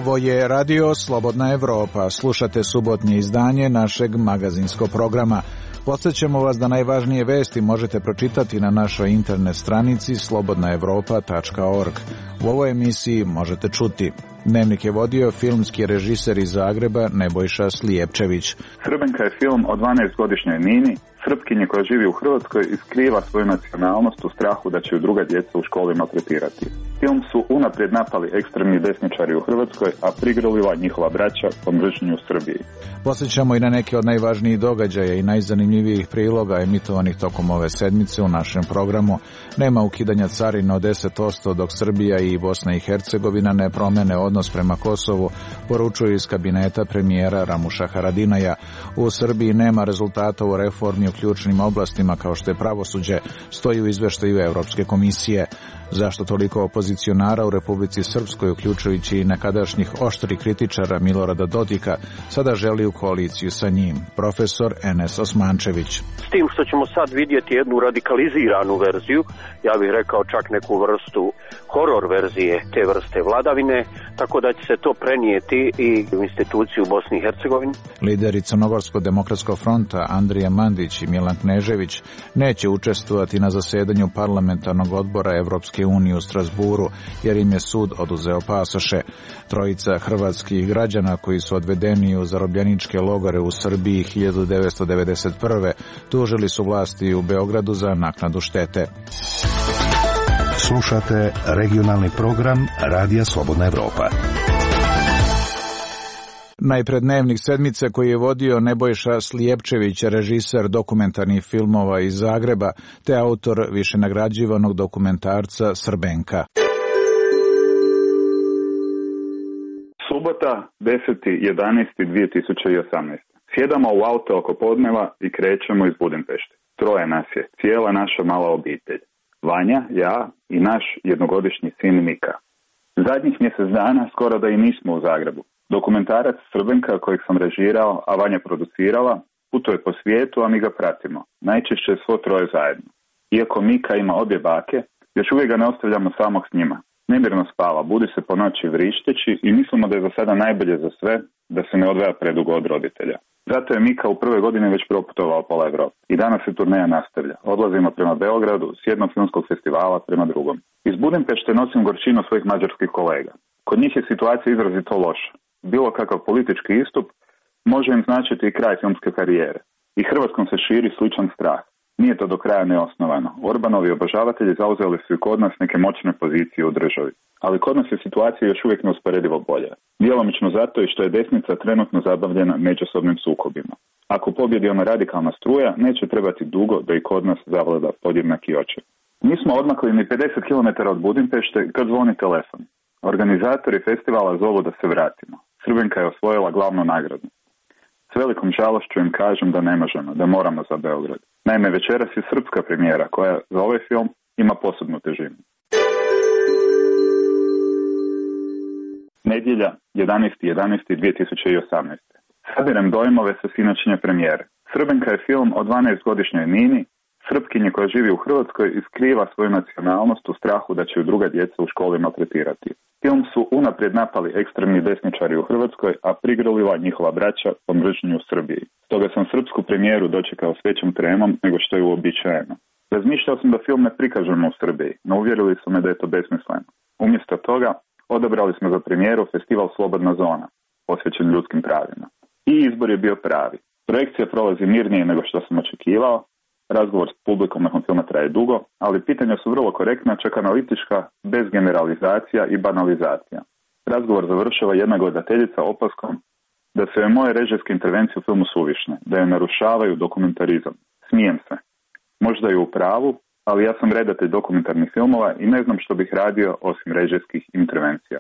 Ovo je Radio Slobodna Evropa. Slušate subotnje izdanje našeg magazinskog programa. Podsjećamo vas da najvažnije vesti možete pročitati na našoj internet stranici slobodnaevropa.org. U ovoj emisiji možete čuti: Dnevnik je vodio filmski režiser iz Zagreba Nebojša Slijepčević. Srbenka je film o 12-godišnjoj Nini, Srpkinje koja živi u Hrvatskoj i skriva svoju nacionalnost u strahu da će ju druga djeca u školi maltretirati. Film su unaprijed napali ekstremni desničari u Hrvatskoj, a prigrlila njihova braća po mržnju u Srbiji. Posjećamo i na neke od najvažnijih događaja i najzanimljivijih priloga emitovanih tokom ove sedmice u našem programu. Nema ukidanja carina od 10% dok Srbija i Bosna i Hercegovina ne promene odnos prema Kosovu, poručuju iz kabineta premijera Ramuša Haradinaja. U Srbiji nema rezultata u reformi u ključnim oblastima kao što je pravosuđe, stoji u izveštaju Europske komisije. Zašto toliko opozicionara u Republici Srpskoj, uključujući i nekadašnjih oštrih kritičara Milorada Dodika, sada želi u koaliciju sa njim? Profesor Enes Osmančević. S tim što ćemo sad vidjeti jednu radikaliziranu verziju, ja bih rekao čak neku vrstu horor verzije te vrste vladavine, tako da će se to prenijeti i u instituciju Bosni i Hercegovini. Lideri Crnogorsko-demokratskog fronta Andrija Mandić i Milan Knežević neće učestvovati na zasedanju parlamentarnog odbora Evropske unije u Strasburu, jer im je sud oduzeo pasoše. Trojica hrvatskih građana koji su odvedeni u zarobljeničke logore u Srbiji 1991. tužili su vlasti u Beogradu za naknadu štete. Slušate regionalni program Radija Slobodna Evropa. Najpred Dnevnik sedmice koji je vodio Nebojša Slijepčević, režiser dokumentarnih filmova iz Zagreba, te autor višenagrađivanog dokumentarca Srbenka. Subota, 10.11.2018. Sjedamo u auto oko podneva i krećemo iz Budimpešte. Troje nas je, cijela naša mala obitelj. Vanja, ja i naš jednogodišnji sin Mika. Zadnjih mjesec dana skoro da i nismo u Zagrebu. Dokumentarac Srbenka kojeg sam režirao, a Vanja producirala, putuje po svijetu, a mi ga pratimo. Najčešće svo troje zajedno. Iako Mika ima obje bake, još uvijek ga ne ostavljamo samog s njima. Nemirno spava, budi se po noći vrišteći i mislimo da je za sada najbolje za sve da se ne odvaja predugo od roditelja. Zato je Mika u prvoj godini već proputovao pola Evrope. I danas se turneja nastavlja. Odlazimo prema Beogradu, s jednog filmskog festivala prema drugom. Iz Budimpešte nosim gorčinu svojih mađarskih kolega. Kod njih je situacija izrazito loša. Bilo kakav politički istup može im značiti i kraj filmske karijere. I Hrvatskom se širi sličan strah. Nije to do kraja neosnovano. Orbanovi obožavatelji zauzeli su i kod nas neke moćne pozicije u državi. Ali kod nas je situacija još uvijek neusporedivo bolja. Djelomično zato i što je desnica trenutno zabavljena međusobnim sukobima. Ako pobjedi ona radikalna struja, neće trebati dugo da i kod nas zavlada podjednaki očaj. Nismo odmakli ni 50 km od Budimpešte kad zvoni telefon. Organizatori festivala zovu da se vratimo. Srbenka je osvojila glavnu nagradu. S velikom žalošću im kažem da ne možemo, da moramo za Beograd. Naime, večeras je srpska premijera koja za ovaj film ima posebnu težinu. Nedjelja, 11.11.2018. Sabirem dojmove sa sinoćnje premijere. Srbenka je film o 12-godišnjoj Nini, Srpkinje koja živi u Hrvatskoj i skriva svoju nacionalnost u strahu da će ju druga djeca u školi maltretirati. Film su unaprijed napali ekstremni desničari u Hrvatskoj, a prigrlila njihova braća po mržnju u Srbiji. Stoga sam srpsku premijeru dočekao s većom tremom nego što je uobičajeno. Razmišljao sam da film ne prikažemo u Srbiji, no uvjerili su me da je to besmisleno. Umjesto toga, odabrali smo za premijeru festival Slobodna zona, posvećen ljudskim pravima. I izbor je bio pravi. Projekcija prolazi mirnije nego što sam očekivao, razgovor s publikom nakon filma traje dugo, ali pitanja su vrlo korektna, čak analitička, bez generalizacija i banalizacija. Razgovor završava jedna gledateljica opaskom da su joj moje režijske intervencije u filmu suvišne, da je narušavaju dokumentarizam. Smijem se. Možda je u pravu, ali ja sam redatelj dokumentarnih filmova i ne znam što bih radio osim režijskih intervencija.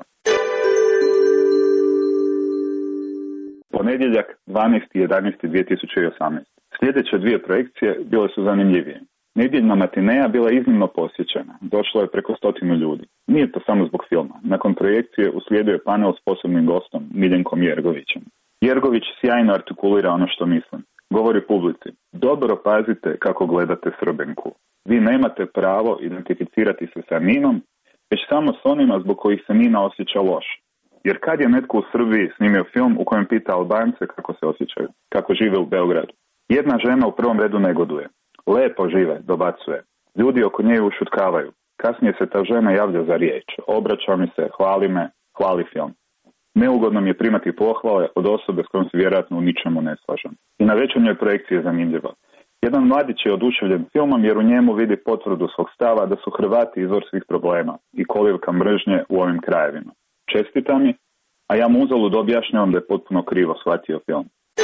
Ponedjeljak, 12.11.2018. Sljedeće dvije projekcije bile su zanimljivije. Nedjeljna matineja bila iznimno posjećena. Došlo je preko 100 ljudi. Nije to samo zbog filma. Nakon projekcije uslijedio je panel s posebnim gostom, Miljenkom Jergovićem. Jergović sjajno artikulira ono što mislim. Govori publici: dobro pazite kako gledate Srbenku. Vi nemate pravo identificirati se sa Ninom, već samo s onima zbog kojih se Nina osjeća loš. Jer kad je netko u Srbiji snimio film u kojem pita Albance kako se osjećaju, kako žive u Beogradu? Jedna žena u prvom redu negoduje. Lepo žive, dobacuje. Ljudi oko nje ušutkavaju. Kasnije se ta žena javlja za riječ. Obraća mi se, hvali me, hvali film. Neugodno mi je primati pohvale od osobe s kojom se vjerojatno u ničemu ne slažem. I na večernjoj projekciji je zanimljivo. Jedan mladić je oduševljen filmom jer u njemu vidi potvrdu svog stava da su Hrvati izvor svih problema i kolivka mržnje u ovim krajevima. Čestita mi, a ja mu uzalud objašnjavam da je potpuno krivo shvatio film.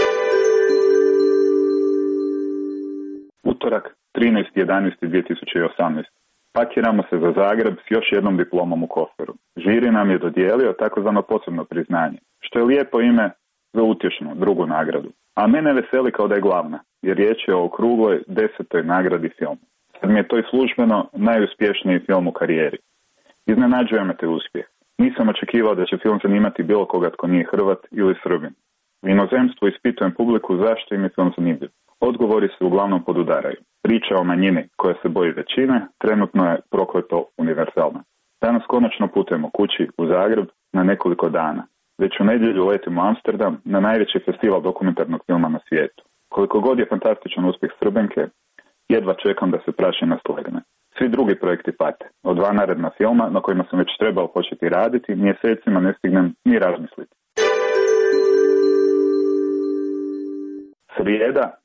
Utorak, 13.11.2018. Pakiramo se za Zagreb s još jednom diplomom u koferu. Žiri nam je dodijelio takozvano posebno priznanje, što je lijepo ime za utješnu drugu nagradu. A mene veseli kao da je glavna, jer riječ je o okrugloj 10. nagradi filmu. Sad mi je to i službeno najuspješniji film u karijeri. Iznenađuje me te uspjeh. Nisam očekivao da će film zanimati bilo koga tko nije Hrvat ili Srbin. U inozemstvu ispitujem publiku zašto im je film zanimljiv. Odgovori se uglavnom podudaraju. Priča o manjini koja se boji većine trenutno je prokleto univerzalna. Danas konačno putujemo kući u Zagreb na nekoliko dana. Već u nedjelju letimo u Amsterdam na najveći festival dokumentarnog filma na svijetu. Koliko god je fantastičan uspjeh Srbenke, jedva čekam da se prašina slegne. Svi drugi projekti pate. Od 2 naredna filma na kojima sam već trebao početi raditi, mjesecima ne stignem ni razmisliti. Srijeda,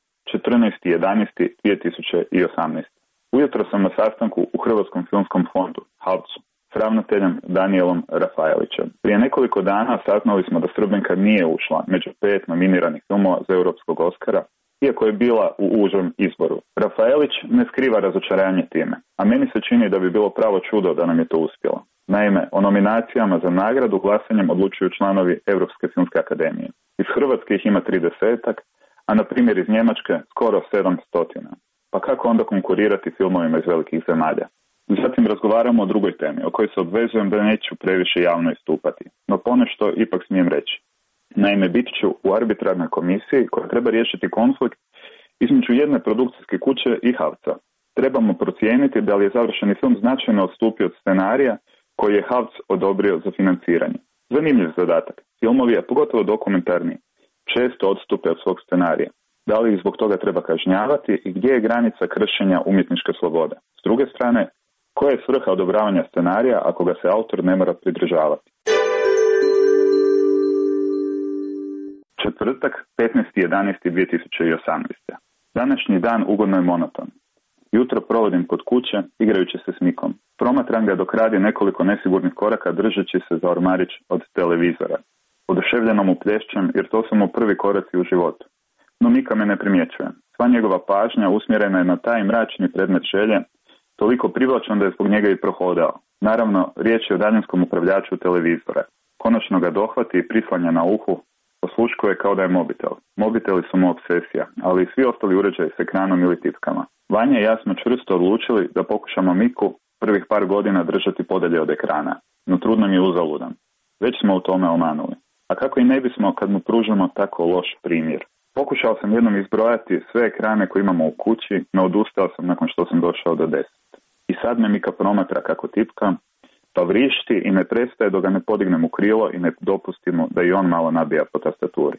14.11.2018. Ujutro sam na sastanku u Hrvatskom filmskom fondu, HAVC-u, s ravnateljem Danielom Rafaelićem. Prije nekoliko dana saznali smo da Srbenka nije ušla među 5 nominiranih filmova za Europskog Oskara, iako je bila u užem izboru. Rafaelić ne skriva razočaranje time, a meni se čini da bi bilo pravo čudo da nam je to uspjelo. Naime, o nominacijama za nagradu glasanjem odlučuju članovi Europske filmske akademije. Iz Hrvatske ih ima 30-ak, a na primjer iz Njemačke skoro 700. Pa kako onda konkurirati filmovima iz velikih zemalja? Zatim razgovaramo o drugoj temi, o kojoj se obvezujem da neću previše javno istupati, no ponešto ipak smijem reći. Naime, bit ću u arbitrarnoj komisiji koja treba riješiti konflikt između jedne produkcijske kuće i HAVC-a. Trebamo procijeniti da li je završeni film značajno odstupio od scenarija koji je HAVC odobrio za financiranje. Zanimljiv zadatak. Filmovi, a pogotovo dokumentarni, često odstupe od svog scenarija. Da li ih zbog toga treba kažnjavati i gdje je granica kršenja umjetničke slobode? S druge strane, koja je svrha odobravanja scenarija ako ga se autor ne mora pridržavati? Četvrtak, 15.11.2018. Današnji dan ugodno je monoton. Jutro provodim kod kuće, igrajući se s Mikom. Promatram ga dok radi nekoliko nesigurnih koraka držeći se za ormarić od televizora. Oduševljeno mu plješćem jer to su mu prvi koraci u životu. No Mika me ne primjećuje. Sva njegova pažnja usmjerena je na taj mračni predmet želje, toliko privlačan da je zbog njega i prohodao. Naravno, riječ je o daljinskom upravljaču televizora. Konačno ga dohvati i prislanja na uhu, osluškuje kao da je mobitel. Mobiteli su mu obsesija, ali i svi ostali uređaji s ekranom ili tipkama. Vanja i ja smo čvrsto odlučili da pokušamo Miku prvih par godina držati podalje od ekrana, no trud nam je uzaludan. Već smo u tome omanuli. A kako i ne bismo kad mu pružimo tako loš primjer? Pokušao sam jednom izbrojati sve ekrane koje imamo u kući, no odustao sam nakon što sam došao do 10. I sad me Mika promatra kako tipka, pa vrišti i ne prestaje dok ga ne podignem u krilo i ne dopustimo da i on malo nabija po tastaturi.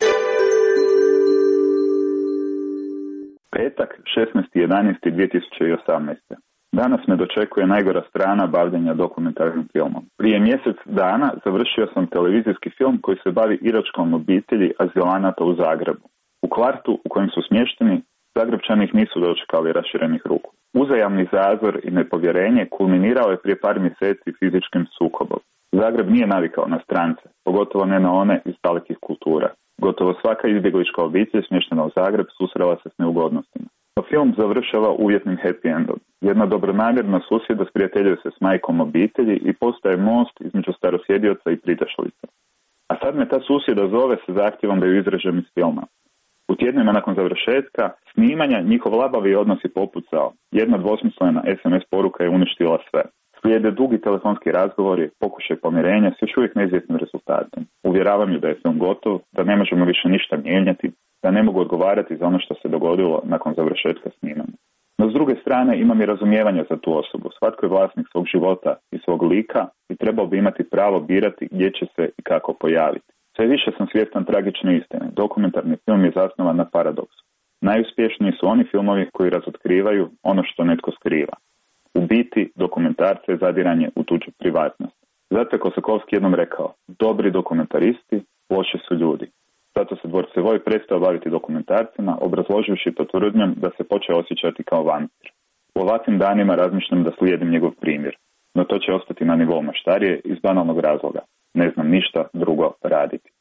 Petak, 16.11.2018. Danas me dočekuje najgora strana bavljenja dokumentarnim filmom. Prije mjesec dana završio sam televizijski film koji se bavi iračkom obitelji azilanata u Zagrebu. U kvartu u kojem su smješteni, Zagrepčani ih nisu dočekali raširenih ruku. Uzajamni zazor i nepovjerenje kulminirao je prije par mjeseci fizičkim sukobom. Zagreb nije navikao na strance, pogotovo ne na one iz dalekih kultura. Gotovo svaka izbjeglička obitelj smještena u Zagreb susrela se s neugodnostima. No film završava uvjetnim happy endom. Jedna dobronamjerna susjeda sprijateljuje se s majkom obitelji i postaje most između starosjedioca i pridašlica. A sad me ta susjeda zove sa zahtjevom da ju izrežem iz filma. U tjednima nakon završetka snimanja njihov labavi odnos je popucao. Jedna dvosmislena SMS poruka je uništila sve. Slijede dugi telefonski razgovori, pokušaj pomirenja s još uvijek neizvjesnim rezultatom. Uvjeravam ju da je film gotov, da ne možemo više ništa mijenjati, da ne mogu odgovarati za ono što se dogodilo nakon završetka snimanja. No s druge strane imam i razumijevanja za tu osobu. Svatko je vlasnik svog života i svog lika i treba trebao bi imati pravo birati gdje će se i kako pojaviti. Sve više sam svjestan tragične istine. Dokumentarni film je zasnovan na paradoksu. Najuspješniji su oni filmovi koji razotkrivaju ono što netko skriva. U biti, dokumentarce je zadiranje u tuđu privatnost. Zato je Kosakovski jednom rekao, dobri dokumentaristi, loši su ljudi. Zato se Dvorcevoj prestao baviti dokumentarcima, obrazloživši to tvrdnjom da se počeo osjećati kao vampir. U ovakvim danima razmišljam da slijedim njegov primjer, no to će ostati na nivou maštarije iz banalnog razloga. Ne znam ništa drugo raditi.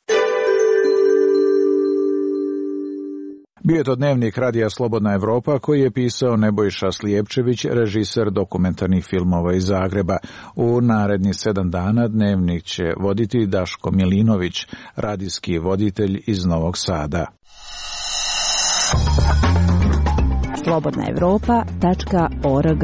Bio je to dnevnik Radija Slobodna Evropa koji je pisao Nebojša Slijepčević, režiser dokumentarnih filmova iz Zagreba. U narednih 7 dana dnevnik će voditi Daško Milinović, radijski voditelj iz Novog Sada. slobodnaevropa.org.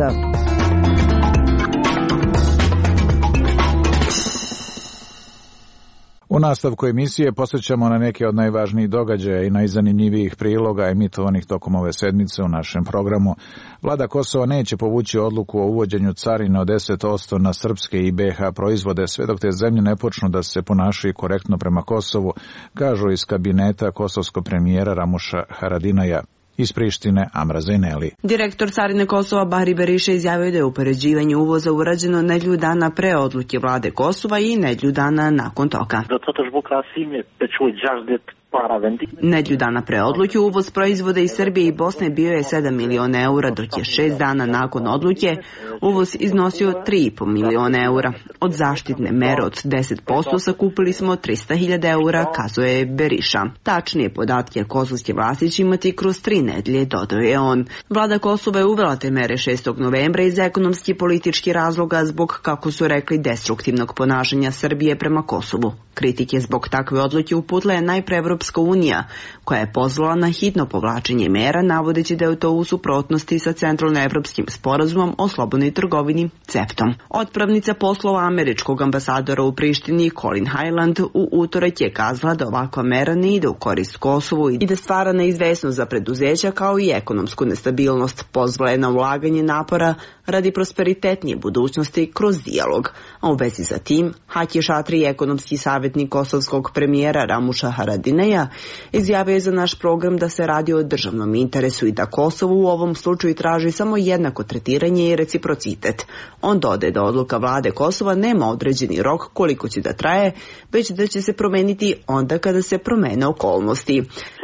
U nastavku emisije posjećamo na neke od najvažnijih događaja i najzanimljivijih priloga emitovanih tokom ove sedmice u našem programu. Vlada Kosova neće povući odluku o uvođenju carine od 10% na srpske i BiH proizvode sve dok te zemlje ne počnu da se ponašaju korektno prema Kosovu, kažu iz kabineta kosovskog premijera Ramuša Haradinaja. Iz Prištine Amra Zajneli. Direktor carine Kosova Bahri Berisha izjavio da je upoređivanje uvoza urađeno nedjelju dana pre odluke vlade Kosova i nedjelju dana nakon toga. Nedjelju dana pre odluke uvoz proizvoda iz Srbije i Bosne bio je 7 miliona eura, dok je 6 dana nakon odluke uvoz iznosio 3,5 miliona eura. Od zaštitne mere od 10% sakupili smo 300.000 eura, kazuje Berisha. Tačnije podatke kosovske vlasti će imati kroz 3 nedelje, dodao je on. Vlada Kosova je uvela te mere 6. novembra iz ekonomski i politički razloga zbog, kako su rekli, destruktivnog ponašanja Srbije prema Kosovu. Kritike zbog takve odluke uputila je najpre Evropska unija, koja je pozvala na hitno povlačenje mera, navodeći da je to u suprotnosti sa Centralnoevropskim sporazumom o slobodnoj trgovini CEFTA-om. Otpravnica poslova američkog ambasadora u Prištini Colin Highland u utorak je kazala da ovakva mera ne ide u korist Kosovu i da stvara neizvesnost za preduzeća kao i ekonomsku nestabilnost. Pozvala je na ulaganje napora radi prosperitetnije budućnosti kroz dijalog. A u vezi sa tim, Haki Šatri, ekonomski savjetnik kosovskog premijera Ramuša Haradinaja, izjavio je za naš program da se radi o državnom interesu i da Kosovo u ovom slučaju traži samo jednako tretiranje i reciprocitet. On dodaje da odluka vlade Kosova nema određeni rok koliko će da traje, već da će se promeniti onda kada se promene okolnosti.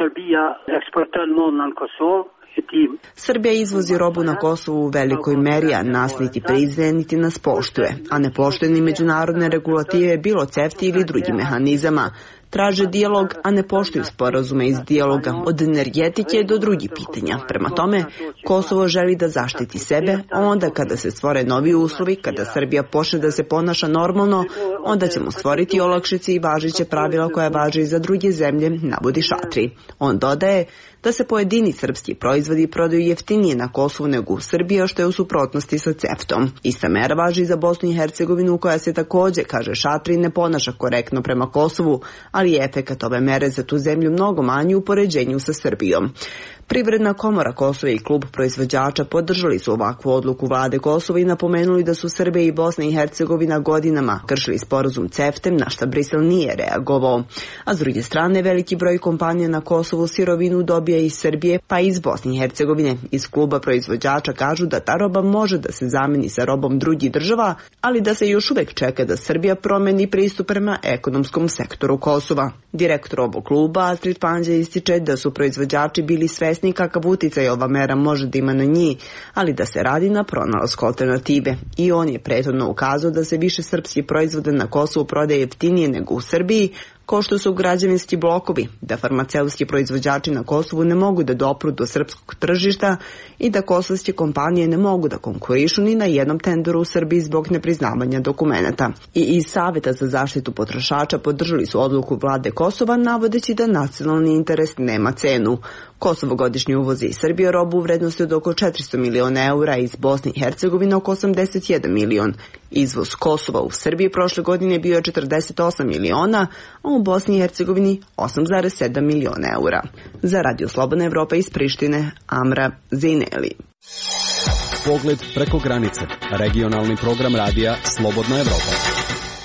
Srbija izvozi robu na Kosovu u velikoj meri, a nas niti priznaje, niti nas poštuje, a ne poštuje ni međunarodne regulative, bilo CEFTA ili drugih mehanizama. Traže dijalog, a ne poštuju sporazume iz dijaloga, od energetike do drugih pitanja. Prema tome, Kosovo želi da zaštiti sebe, a onda kada se stvore novi uslovi, kada Srbija počne da se ponaša normalno, onda ćemo stvoriti olakšice i važiće pravila koja važe i za druge zemlje, navodi Šatri. On dodaje da se pojedini srpski proizvodi prodaju jeftinije na Kosovu nego u Srbiji, što je u suprotnosti sa CEFTA-om. Ista mera važi i za Bosnu i Hercegovinu, koja se također, kaže Šatri, ne ponaša korektno prema Kosovu, ali je efekat ove mere za tu zemlju mnogo manji u poređenju sa Srbijom. Privredna komora Kosova i klub proizvođača podržali su ovakvu odluku vlade Kosova i napomenuli da su Srbija i Bosna i Hercegovina godinama kršili sporazum CEFTA, na šta Brisel nije reagovao. A s druge strane, veliki broj kompanija na Kosovu sirovinu dobija iz Srbije pa i iz Bosne i Hercegovine. Iz kluba proizvođača kažu da ta roba može da se zameni sa robom drugih država, ali da se još uvek čeka da Srbija promeni pristup prema ekonomskom sektoru Kosova. Direktor ovog kluba Astrid Panđa ističe da su proizvođači bili svesni kakav uticaj ova mera može da ima na njih, ali da se radi na pronalasku alternative. I on je prethodno ukazao da se više srpskih proizvoda na Kosovu prodaje jeftinije nego u Srbiji, kao što su građevinski blokovi, da farmaceutski proizvođači na Kosovu ne mogu da dopru do srpskog tržišta i da kosovske kompanije ne mogu da konkurišu ni na jednom tenderu u Srbiji zbog nepriznavanja dokumenata. I iz Saveta za zaštitu potrošača podržali su odluku vlade Kosova, navodeći da nacionalni interes nema cenu. Kosovo godišnje uvozi iz Srbije robu u vrednosti od oko 400 miliona eura, iz Bosne i Hercegovine oko 81 milion. Izvoz Kosova u Srbiji prošle godine bio je 48 miliona, a u Bosni i Hercegovini 8,7 miliona eura. Za Radio Slobodna Evropa iz Prištine, Amra Zajneli. Pogled preko granice. Regionalni program radija Slobodna Evropa.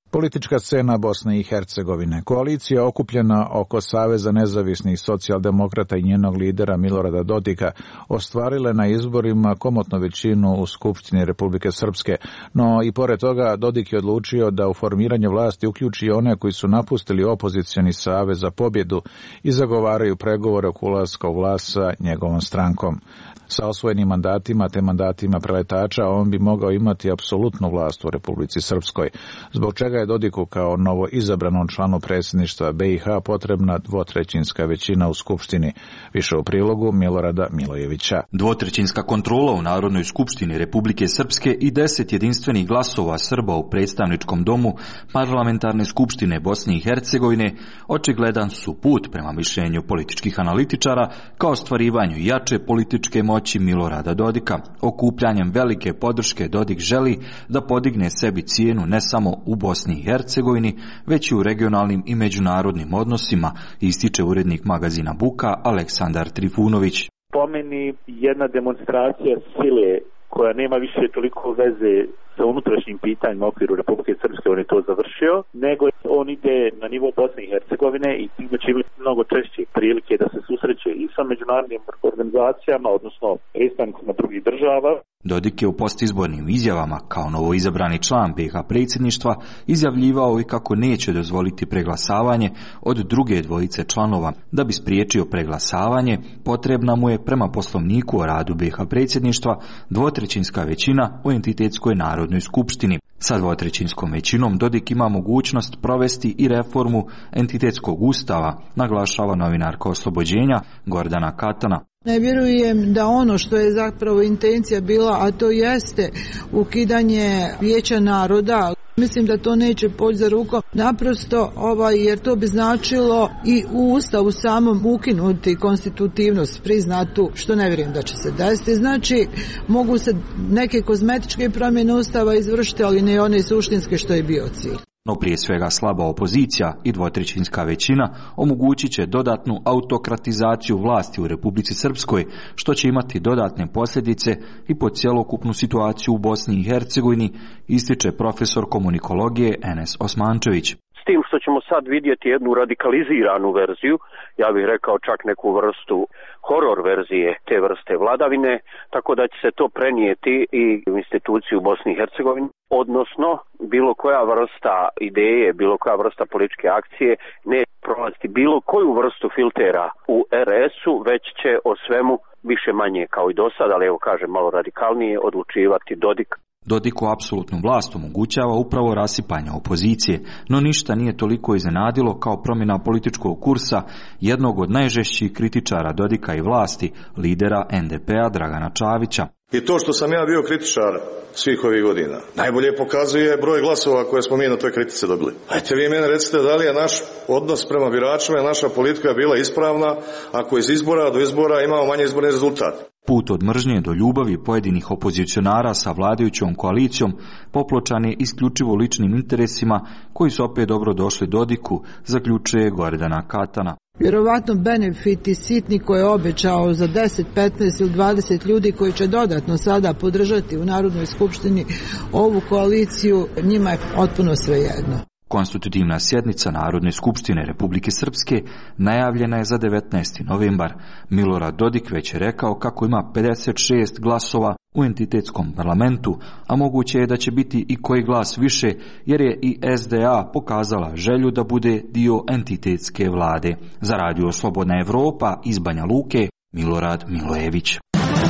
Politička scena Bosne i Hercegovine. Koalicija okupljena oko Saveza nezavisnih socijaldemokrata i njenog lidera Milorada Dodika ostvarile na izborima komotnu većinu u Skupštini Republike Srpske, no i pored toga Dodik je odlučio da u formiranje vlasti uključi one koji su napustili opozicioni savez za pobjedu i zagovaraju pregovore oko ulaska u vlast sa njegovom strankom. Sa osvojenim mandatima te mandatima preletača on bi mogao imati apsolutnu vlast u Republici Srpskoj, zbog čega je Dodiku kao novo izabranom članu predsjedništva BiH potrebna dvotrećinska većina u Skupštini. Više u prilogu Milorada Milojevića. Dvotrećinska kontrola u Narodnoj skupštini Republike Srpske i 10 jedinstvenih glasova Srba u predstavničkom domu Parlamentarne skupštine Bosne i Hercegovine očigledan su put prema mišljenju političkih analitičara kao ostvarivanju jače političke moći Milorada Dodika. Okupljanjem velike podrške Dodik želi da podigne sebi cijenu ne samo u Bosni i Hercegovini, već i u regionalnim i međunarodnim odnosima, ističe urednik magazina Buka Aleksandar Trifunović. Po meni jedna demonstracija sile koja nema više toliko veze sa unutrašnjim pitanjima u okviru Republike Srpske, on je to završio, nego on ide na nivo Bosne i Hercegovine i time će imati mnogo češće prilike da se susreće i sa međunarodnim organizacijama, odnosno predstavnicima drugih država. Dodik je u postizbornim izjavama kao novoizabrani član BiH predsjedništva izjavljivao i kako neće dozvoliti preglasavanje od druge dvojice članova. Da bi spriječio preglasavanje, potrebna mu je prema poslovniku o radu BiH predsjedništva dvotrećinska većina u entitetskoj Narodnoj skupštini. Sa dvotrećinskom većinom Dodik ima mogućnost provesti i reformu entitetskog ustava, naglašava novinarka Oslobođenja Gordana Katana. Ne vjerujem da ono što je zapravo intencija bila, a to jeste ukidanje Vijeća naroda, mislim da to neće poći za rukom, naprosto jer to bi značilo i u Ustavu samom ukinuti konstitutivnost priznatu, što ne vjerujem da će se desiti. Znači, mogu se neke kozmetičke promjene Ustava izvršiti, ali ne one suštinske što je bio cilj. No prije svega slaba opozicija i dvotrećinska većina omogućit će dodatnu autokratizaciju vlasti u Republici Srpskoj, što će imati dodatne posljedice i po cjelokupnu situaciju u Bosni i Hercegovini, ističe profesor komunikologije Enes Osmančević. S tim što ćemo sad vidjeti jednu radikaliziranu verziju, ja bih rekao čak neku vrstu horor verzije te vrste vladavine, tako da će se to prenijeti i u instituciju u Bosni i Hercegovini, odnosno bilo koja vrsta ideje, bilo koja vrsta političke akcije ne prolaziti bilo koju vrstu filtera u RS-u, već će o svemu više manje kao i do sada, ali evo kažem malo radikalnije, odlučivati Dodik. Dodiku apsolutnu vlast omogućava upravo rasipanje opozicije, no ništa nije toliko iznenadilo kao promjena političkog kursa jednog od najžešćih kritičara Dodika i vlasti, lidera NDP-a Dragana Čavića. I to što sam ja bio kritičar svih ovih godina najbolje pokazuje broj glasova koje smo mi na toj kritice dobili. Ajte vi mene recite da li je naš odnos prema biračima i naša politika bila ispravna ako iz izbora do izbora imamo manje izborni rezultat. Put od mržnje do ljubavi pojedinih opozicionara sa vladajućom koalicijom popločan je isključivo ličnim interesima koji su opet dobro došli Dodiku, zaključuje Gordana Katana. Vjerovatno benefiti sitni koje je obećao za 10, 15 ili 20 ljudi koji će dodatno sada podržati u Narodnoj skupštini ovu koaliciju, njima je potpuno svejedno. Konstitutivna sjednica Narodne skupštine Republike Srpske najavljena je za 19. novembar. Milorad Dodik već je rekao kako ima 56 glasova u entitetskom parlamentu, a moguće je da će biti i koji glas više, jer je i SDA pokazala želju da bude dio entitetske vlade. Za Radio Slobodna Evropa iz Banja Luke, Milorad Milojević.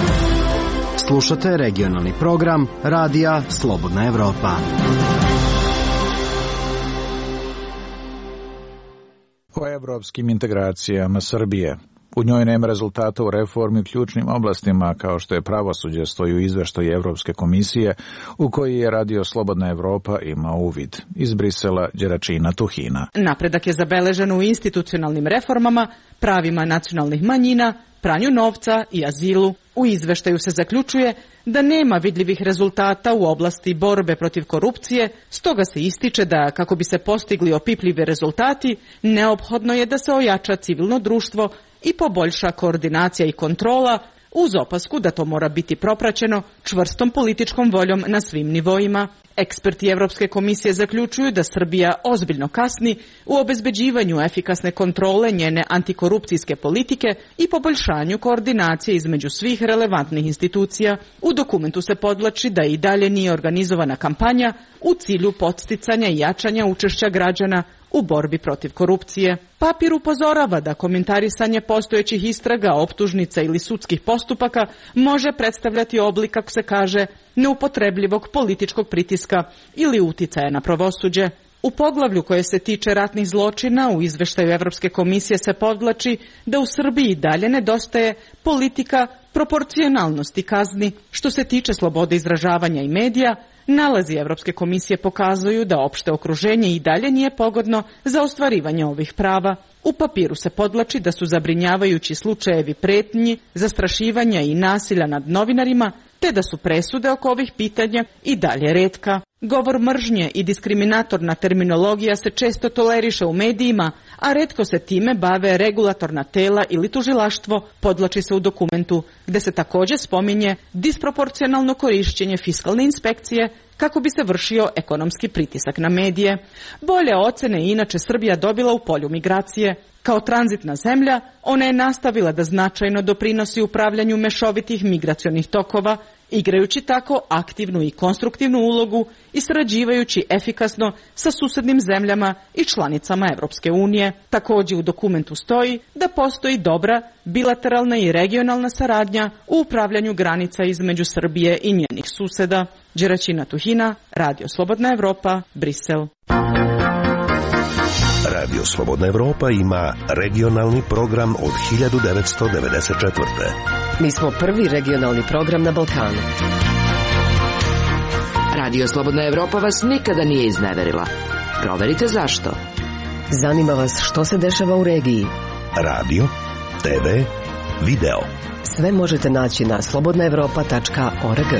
Slušate regionalni program Radija Slobodna Evropa. O evropskim integracijama Srbije. U njoj nema rezultata u reformi u ključnim oblastima kao što je pravosuđe, stoji u izveštaju Evropske komisije u koji je Radio Slobodna Evropa imao uvid. Iz Brisela Đeračina Tuhina. Napredak je zabeležen u institucionalnim reformama, pravima nacionalnih manjina, pranju novca i azilu. U izveštaju se zaključuje da nema vidljivih rezultata u oblasti borbe protiv korupcije, stoga se ističe da kako bi se postigli opipljivi rezultati, neophodno je da se ojača civilno društvo i poboljša koordinacija i kontrola uz opasku da to mora biti propraćeno čvrstom političkom voljom na svim nivoima. Eksperti Evropske komisije zaključuju da Srbija ozbiljno kasni u obezbeđivanju efikasne kontrole njene antikorupcijske politike i poboljšanju koordinacije između svih relevantnih institucija. U dokumentu se podvlači da i dalje nije organizovana kampanja u cilju podsticanja i jačanja učešća građana u borbi protiv korupcije. Papir upozorava da komentarisanje postojećih istraga, optužnica ili sudskih postupaka može predstavljati oblik, kako se kaže, neupotrebljivog političkog pritiska ili uticaja na pravosuđe. U poglavlju koje se tiče ratnih zločina u izveštaju Evropske komisije se podvlači da u Srbiji dalje nedostaje politika proporcionalnosti kazni. Što se tiče slobode izražavanja i medija, nalazi Evropske komisije pokazuju da opšte okruženje i dalje nije pogodno za ostvarivanje ovih prava. U papiru se podvlači da su zabrinjavajući slučajevi pretnji, zastrašivanja i nasilja nad novinarima, te da su presude oko ovih pitanja i dalje retka. Govor mržnje i diskriminatorna terminologija se često toleriše u medijima, a retko se time bave regulatorna tela ili tužilaštvo, podvlači se u dokumentu, gde se takođe spominje disproporcionalno korišćenje fiskalne inspekcije kako bi se vršio ekonomski pritisak na medije. Bolje ocene je inače Srbija dobila u polju migracije. Kao tranzitna zemlja, ona je nastavila da značajno doprinosi upravljanju mešovitih migracionih tokova, igrajući tako aktivnu i konstruktivnu ulogu i sarađivajući efikasno sa susednim zemljama i članicama Evropske unije. Takođe u dokumentu stoji da postoji dobra bilateralna i regionalna saradnja u upravljanju granica između Srbije i njenih suseda. Đeraćina Tuhina, Radio Slobodna Evropa, Brisel. Radio Slobodna Evropa ima regionalni program od 1994. Mi smo prvi regionalni program na Balkanu. Radio Slobodna Evropa vas nikada nije izneverila. Proverite zašto. Zanima vas što se dešava u regiji. Radio, TV, video. Sve možete naći na slobodnaevropa.org.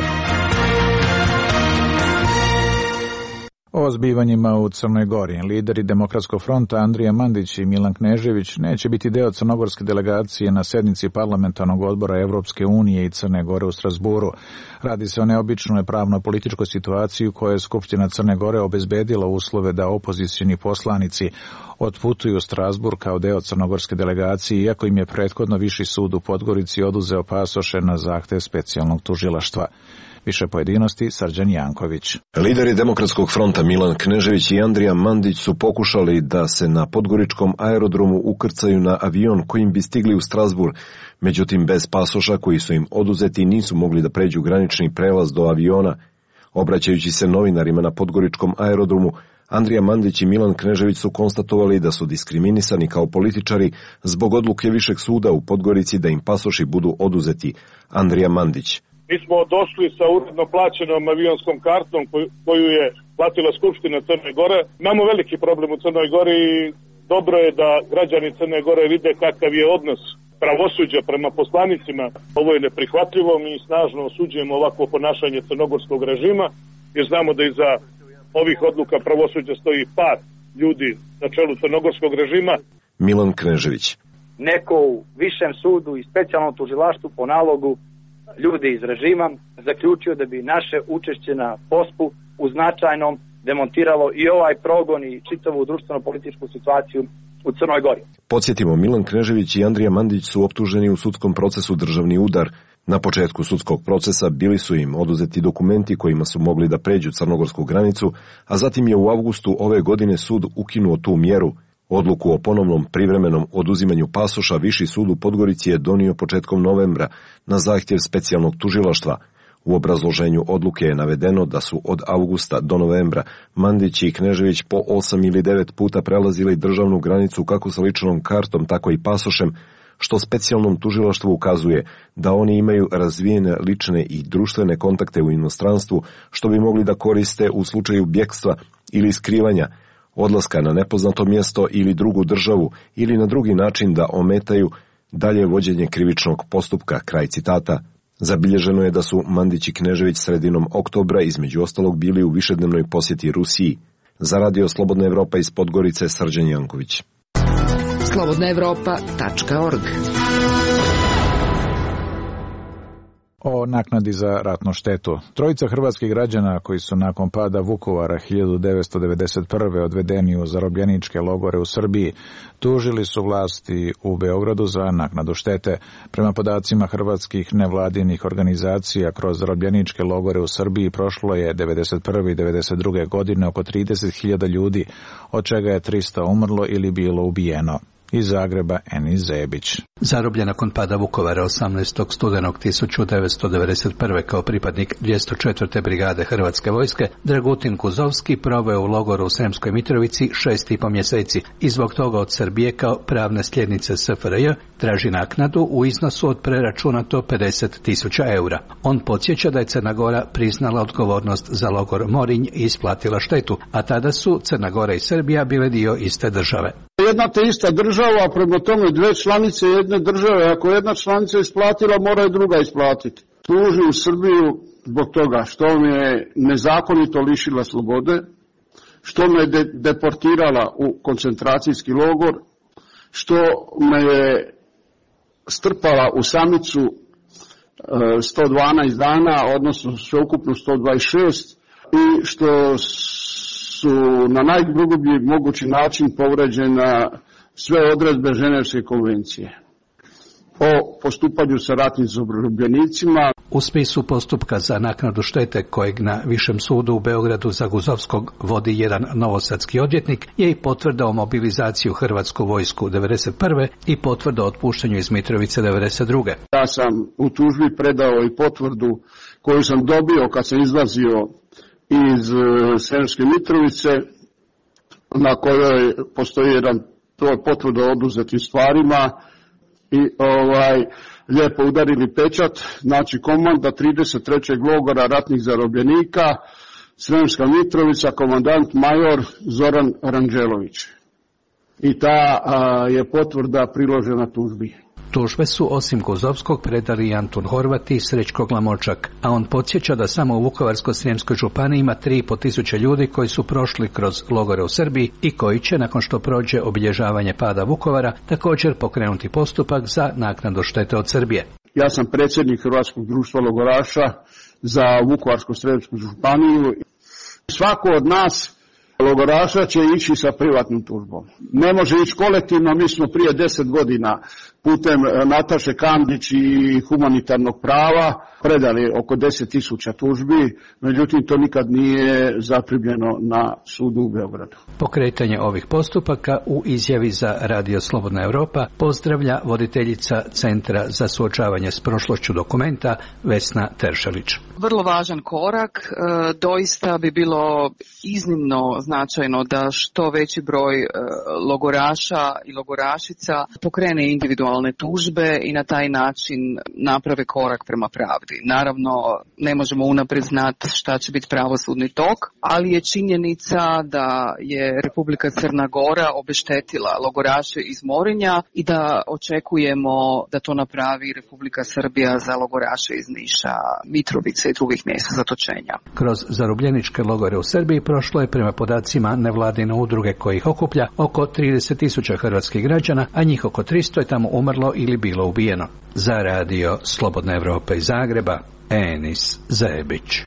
O zbivanjima u Crnoj Gori lideri Demokratskog fronta Andrija Mandić i Milan Knežević neće biti deo crnogorske delegacije na sednici parlamentarnog odbora Evropske unije i Crne Gore u Strasburu. Radi se o neobičnoj pravno-političkoj situaciji u kojoj je Skupština Crne Gore obezbedila uslove da opozicioni poslanici otputuju u Strasbur kao deo crnogorske delegacije, iako im je prethodno Viši sud u Podgorici oduzeo pasoše na zahtev specijalnog tužilaštva. Više pojedinosti, Srđan Janković. Lideri Demokratskog fronta Milan Knežević i Andrija Mandić su pokušali da se na podgoričkom aerodromu ukrcaju na avion kojim bi stigli u Strasbur, međutim bez pasoša koji su im oduzeti nisu mogli da pređu granični prelaz do aviona. Obraćajući se novinarima na podgoričkom aerodromu, Andrija Mandić i Milan Knežević su konstatovali da su diskriminisani kao političari zbog odluke Višeg suda u Podgorici da im pasoši budu oduzeti. Andrija Mandić. Mi smo došli sa uredno plaćenom avionskom kartom koju je platila Skupština Crne Gore. Imamo veliki problem u Crnoj Gori i dobro je da građani Crne Gore vide kakav je odnos pravosuđa prema poslanicima. Ovo je neprihvatljivo, mi snažno osuđujemo ovakvo ponašanje crnogorskog režima jer znamo da iza ovih odluka pravosuđa stoji par ljudi na čelu crnogorskog režima. Milan Knežević. Neko u Višem sudu i specijalnom tužilaštvu po nalogu ljudi iz režima zaključio da bi naše učešće na POSP-u u značajnom demontiralo i ovaj progon i čitavu društveno-političku situaciju u Crnoj Gori. Podsjetimo, Milan Knežević i Andrija Mandić su optuženi u sudskom procesu državni udar. Na početku sudskog procesa bili su im oduzeti dokumenti kojima su mogli da pređu crnogorsku granicu, a zatim je u avgustu ove godine sud ukinuo tu mjeru. Odluku o ponovnom privremenom oduzimanju pasoša Viši sud u Podgorici je donio početkom novembra na zahtjev specijalnog tužilaštva. U obrazloženju odluke je navedeno da su od avgusta do novembra Mandić i Knežević po 8 ili 9 puta prelazili državnu granicu kako sa ličnom kartom, tako i pasošem, što specijalnom tužilaštvu ukazuje da oni imaju razvijene lične i društvene kontakte u inostranstvu, što bi mogli da koriste u slučaju bjekstva ili skrivanja, odlaska na nepoznato mjesto ili drugu državu ili na drugi način da ometaju dalje vođenje krivičnog postupka, kraj citata. Zabilježeno je da su Mandić i Knežević sredinom oktobra između ostalog bili u višednevnoj posjeti Rusiji. Za Radio Slobodna Evropa iz Podgorice, Srđan Janković. slobodnaevropa.org o naknadi za ratnu štetu. Trojica hrvatskih građana koji su nakon pada Vukovara 1991. odvedeni u zarobljeničke logore u Srbiji tužili su vlasti u Beogradu za naknadu štete. Prema podacima hrvatskih nevladinih organizacija, kroz zarobljeničke logore u Srbiji prošlo je 1991. i 1992. godine oko 30.000 ljudi, od čega je 300 umrlo ili bilo ubijeno. Iz Zagreba, Enis Zebić. Zarobljen nakon pada Vukovara 18. studenog 1991. kao pripadnik 204. brigade Hrvatske vojske, Dragutin Kuzovski proveo u logoru u Sremskoj Mitrovici 6,5 mjeseci i zbog toga od Srbije kao pravne sljednice SFRJ traži naknadu u iznosu od preračunato 50.000 eura. On podsjeća da je Crna Gora priznala odgovornost za logor Morinj i isplatila štetu, a tada su Crna Gora i Srbija bile dio iste države. Jedna te ista država, a prema tome dve članice jedne države, ako jedna članica isplatila, mora i druga isplatiti. Tuži u Srbiju zbog toga što me je nezakonito lišila slobode, što me je deportirala u koncentracijski logor, što me je strpala u samicu 112 dana, odnosno sveukupno 126, i što su na najgrublji mogući način povređena sve odredbe Ženevske konvencije o postupanju sa ratnim zarobljenicima. U spisu postupka za naknadu štete kojeg na Višem sudu u Beogradu za Guzovskog vodi jedan novosadski odvjetnik je i potvrda o mobilizaciji u Hrvatsku vojsku 1991. i potvrda o otpuštanju iz Mitrovice 1992. Ja sam u tužbi predao i potvrdu koju sam dobio kad sam izlazio iz Sremske Mitrovice, na kojoj postoji jedan potvrda o oduzetim stvarima i lijepo udarili pečat, znači komanda 33. logora ratnih zarobljenika, Sremska Mitrovica, komandant major Zoran Ranđelović. I ta je potvrda priložena tužbi. Tužbe su osim Kuzovskog predali i Antun Horvat i Srećko Glamočak, a on podsjeća da samo u Vukovarsko-srijemskoj županiji ima 3.500 ljudi koji su prošli kroz logore u Srbiji i koji će, nakon što prođe obilježavanje pada Vukovara, također pokrenuti postupak za naknadu štete od Srbije. Ja sam predsjednik Hrvatskog društva logoraša za Vukovarsko-srijemsku županiju. Svako od nas logoraša će ići sa privatnom tužbom. Ne može ići kolektivno, mi smo prije 10 godina putem Nataše Kandić i humanitarnog prava predali oko 10.000 tužbi, međutim to nikad nije zaprimljeno na sudu u Beogradu. Pokretanje ovih postupaka u izjavi za Radio Slobodna Europa pozdravlja voditeljica Centra za suočavanje s prošlošću dokumenta Vesna Teršelić. Vrlo važan korak, doista bi bilo iznimno značajno da što veći broj logoraša i logorašica pokrene individualne tužbe i na taj način naprave korak prema pravdi. Naravno, ne možemo unaprijed znati šta će biti pravosudni tok, ali je činjenica da je Republika Crna Gora obeštetila logoraše iz Morinja i da očekujemo da to napravi Republika Srbija za logoraše iz Niša, Mitrovice i drugih mjesta zatočenja. Kroz zarobljeničke logore u Srbiji prošlo je, prema podacima nevladine udruge koji ih okuplja, oko 30.000 hrvatskih građana, a njih oko 300 je tamo umrlo ili bilo ubijeno. Za Radio Slobodna Evropa iz Zagreba, Enis Zebić.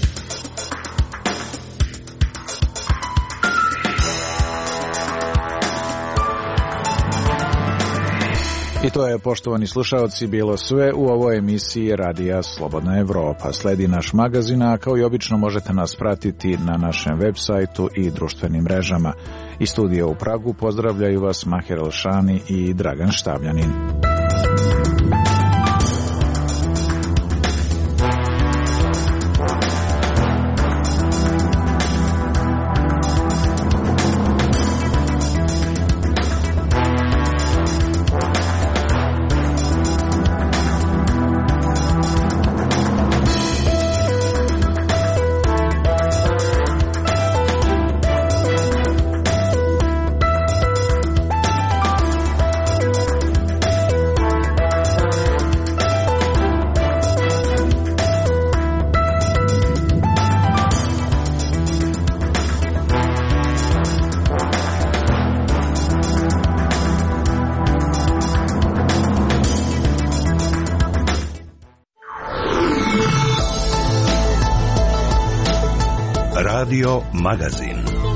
I to je, poštovani slušalci, bilo sve u ovoj emisiji Radija Slobodna Evropa. Sledi naš magazin, a kao i obično možete nas pratiti na našem web sajtu i društvenim mrežama. Iz studija u Pragu pozdravljaju vas Maher Elšani i Dragan Štavljanin. Radio Magazin.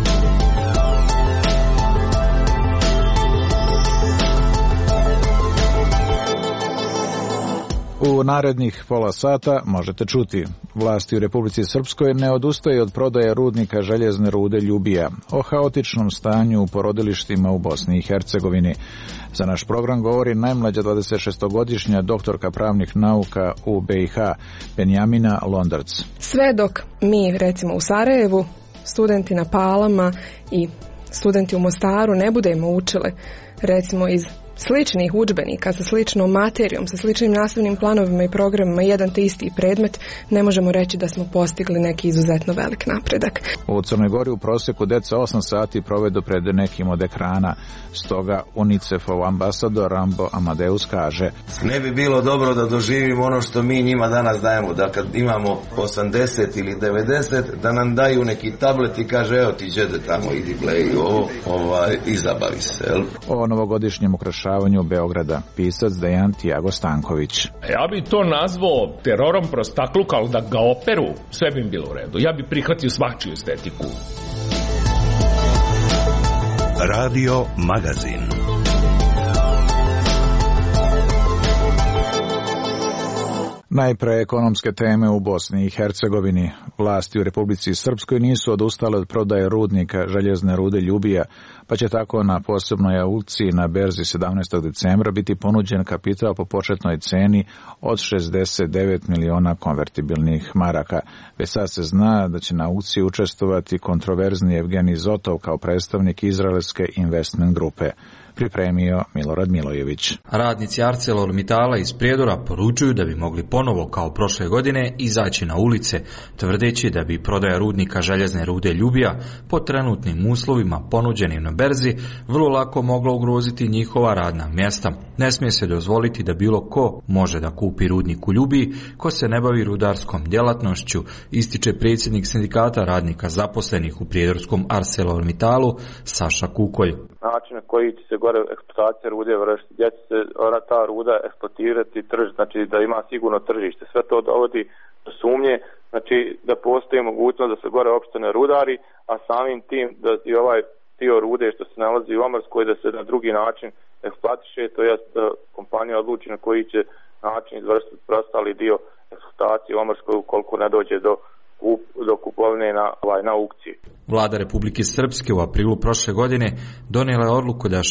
U narednih pola sata možete čuti: vlasti u Republici Srpskoj ne odustaju od prodaje rudnika željezne rude Ljubija, o haotičnom stanju u porodilištima u Bosni i Hercegovini. Za naš program govori najmlađa 26-godišnja doktorka pravnih nauka u BiH, Benjamina Londarc. Sve dok mi, recimo u Sarajevu, studenti na Palama i studenti u Mostaru ne budemo učili, recimo iz sličnih udžbenika, sa sličnom materijom, sa sličnim nastavnim planovima i programima, jedan te isti predmet, ne možemo reći da smo postigli neki izuzetno velik napredak. U Crnoj Gori u prosjeku deca 8 sati provedu pred nekim od ekrana. Stoga UNICEF-ov ambasador Rambo Amadeus kaže: ne bi bilo dobro da doživimo ono što mi njima danas dajemo, da kad imamo 80 ili 90, da nam daju neki tablet i kaže evo ti džede tamo, idi play ovo, i zabavi se. Jel? O novogodišnjem ukrašavanju Beograda pisac Dejan Tiago Stanković. Ja bi to nazvao terorom prostakluka, ali da ga operu, sve bi im bilo u redu. Ja bi prihvatio svačiju estetiku. Radio Magazin. Najpre ekonomske teme u Bosni i Hercegovini. Vlasti u Republici Srpskoj nisu odustale od prodaje rudnika željezne rude Ljubija, pa će tako na posebnoj aukciji na berzi 17. decembra biti ponuđen kapital po početnoj ceni od 69 miliona konvertibilnih maraka. Već sad se zna da će na aukciji učestvovati kontroverzni Evgenij Zotov kao predstavnik izraelske investment grupe. Pripremio Milorad Milojević. Radnici ArcelorMittala iz Prijedora poručuju da bi mogli ponovo kao prošle godine izaći na ulice, tvrdeći da bi prodaja rudnika željezne rude Ljubija po trenutnim uslovima ponuđenim na berzi vrlo lako mogla ugroziti njihova radna mjesta. Ne smije se dozvoliti da bilo ko može da kupi rudnik u Ljubiji ko se ne bavi rudarskom djelatnošću, ističe predsjednik sindikata radnika zaposlenih u prijedorskom ArcelorMittalu Saša Kukolj. Način na koji će se gore eksploatacija rude vršiti, gdje će se ta ruda eksploatirati, znači da ima sigurno tržište. Sve to dovodi do sumnje, znači da postoji mogućnost da se gore opštine rudari, a samim tim da i ovaj dio rude što se nalazi u Omarskoj da se na drugi način eksploatiše, to jest da kompanija odluči na koji će način izvršiti preostali dio eksploatacije u Omarskoj ukoliko ne dođe do kupovine na aukciji. Vlada Republike Srpske u aprilu prošle godine donijela je odluku da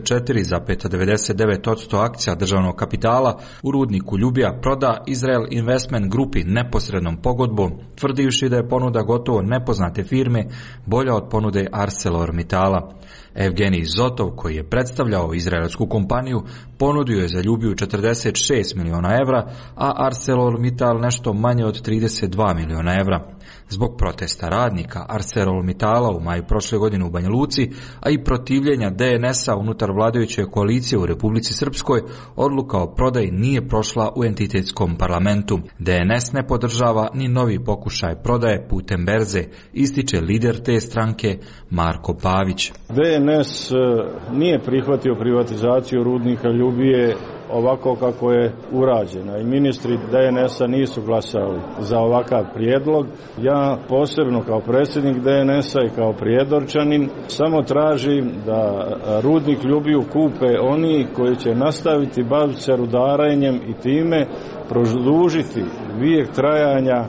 64,99% akcija državnog kapitala u rudniku Ljubija proda Israel Investment Grupi neposrednom pogodbom, tvrdivši da je ponuda gotovo nepoznate firme bolja od ponude ArcelorMittala. Evgenij Zotov, koji je predstavljao izraelsku kompaniju, ponudio je za Ljubiju 46 miliona evra, a ArcelorMittal nešto manje od 32 miliona evra. Zbog protesta radnika ArcelorMittala u maju prošle godine u Banja Luci, a i protivljenja DNS-a unutar vladajuće koalicije u Republici Srpskoj, odluka o prodaji nije prošla u entitetskom parlamentu. DNS ne podržava ni novi pokušaj prodaje putem berze, ističe lider te stranke Marko Pavić. DNS nije prihvatio privatizaciju rudnika Ljubije ovako kako je urađena i ministri DNS-a nisu glasali za ovakav prijedlog. Ja posebno kao predsjednik DNS-a i kao prijedorčanin samo tražim da rudnik Ljubiju kupe oni koji će nastaviti baviti se rudarenjem i time produžiti vijek trajanja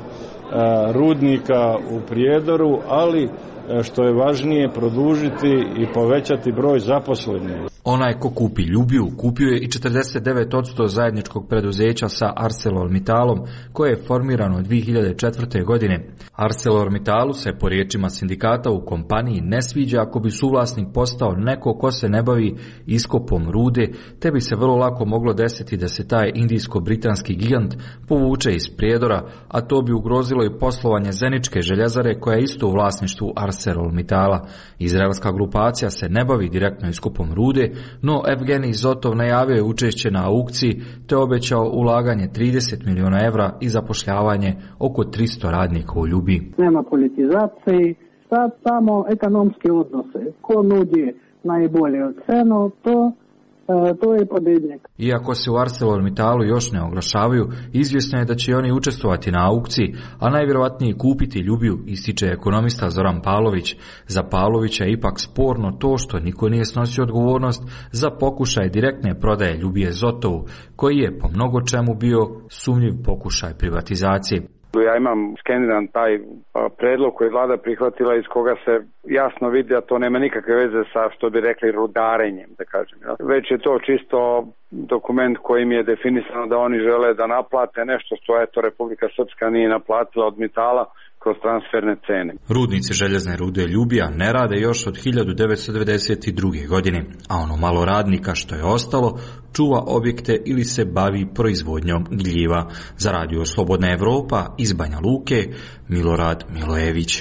rudnika u Prijedoru, ali što je važnije produžiti i povećati broj zaposlenih. Onaj ko kupi Ljubiju kupio je i 49% zajedničkog preduzeća sa ArcelorMittalom koje je formirano 2004. godine. ArcelorMittalu se po riječima sindikata u kompaniji ne sviđa ako bi suvlasnik postao neko ko se ne bavi iskopom rude, te bi se vrlo lako moglo desiti da se taj indijsko-britanski gigant povuče iz Prijedora, a to bi ugrozilo i poslovanje Zeničke željezare koja je isto u vlasništvu ArcelorMittala. Izraelska grupacija se ne bavi direktno iskopom rude, no Evgenij Zotov najavio je učešće na aukciji te obećao ulaganje 30 miliona evra i zapošljavanje oko 300 radnika u Ljubiji. Nema politizacije, sad samo ekonomske odnose. Ko nudi najbolje cenu, to To je ponedjeljak. Iako se u ArcelorMittalu još ne oglašavaju, izvjesno je da će oni učestvovati na aukciji, a najvjerovatnije kupiti Ljubiju, ističe ekonomista Zoran Pavlović. Za Pavlovića je ipak sporno to što niko nije snosio odgovornost za pokušaj direktne prodaje Ljubije Zotovu, koji je po mnogo čemu bio sumnjiv pokušaj privatizacije. Ja imam skeniran taj predlog koji je vlada prihvatila, iz koga se jasno vidi da to nema nikakve veze sa, što bi rekli, rudarenjem, da kažem. Već je to čisto dokument kojim je definisano da oni žele da naplate nešto što Republika Srpska nije naplatila od Mitala kroz transferne cene. Rudnici željezne rude Ljubija ne rade još od 1992. godine, a ono malo radnika što je ostalo čuva objekte ili se bavi proizvodnjom gljiva. Za Radio Slobodna Evropa iz Banja Luke, Milorad Milojević.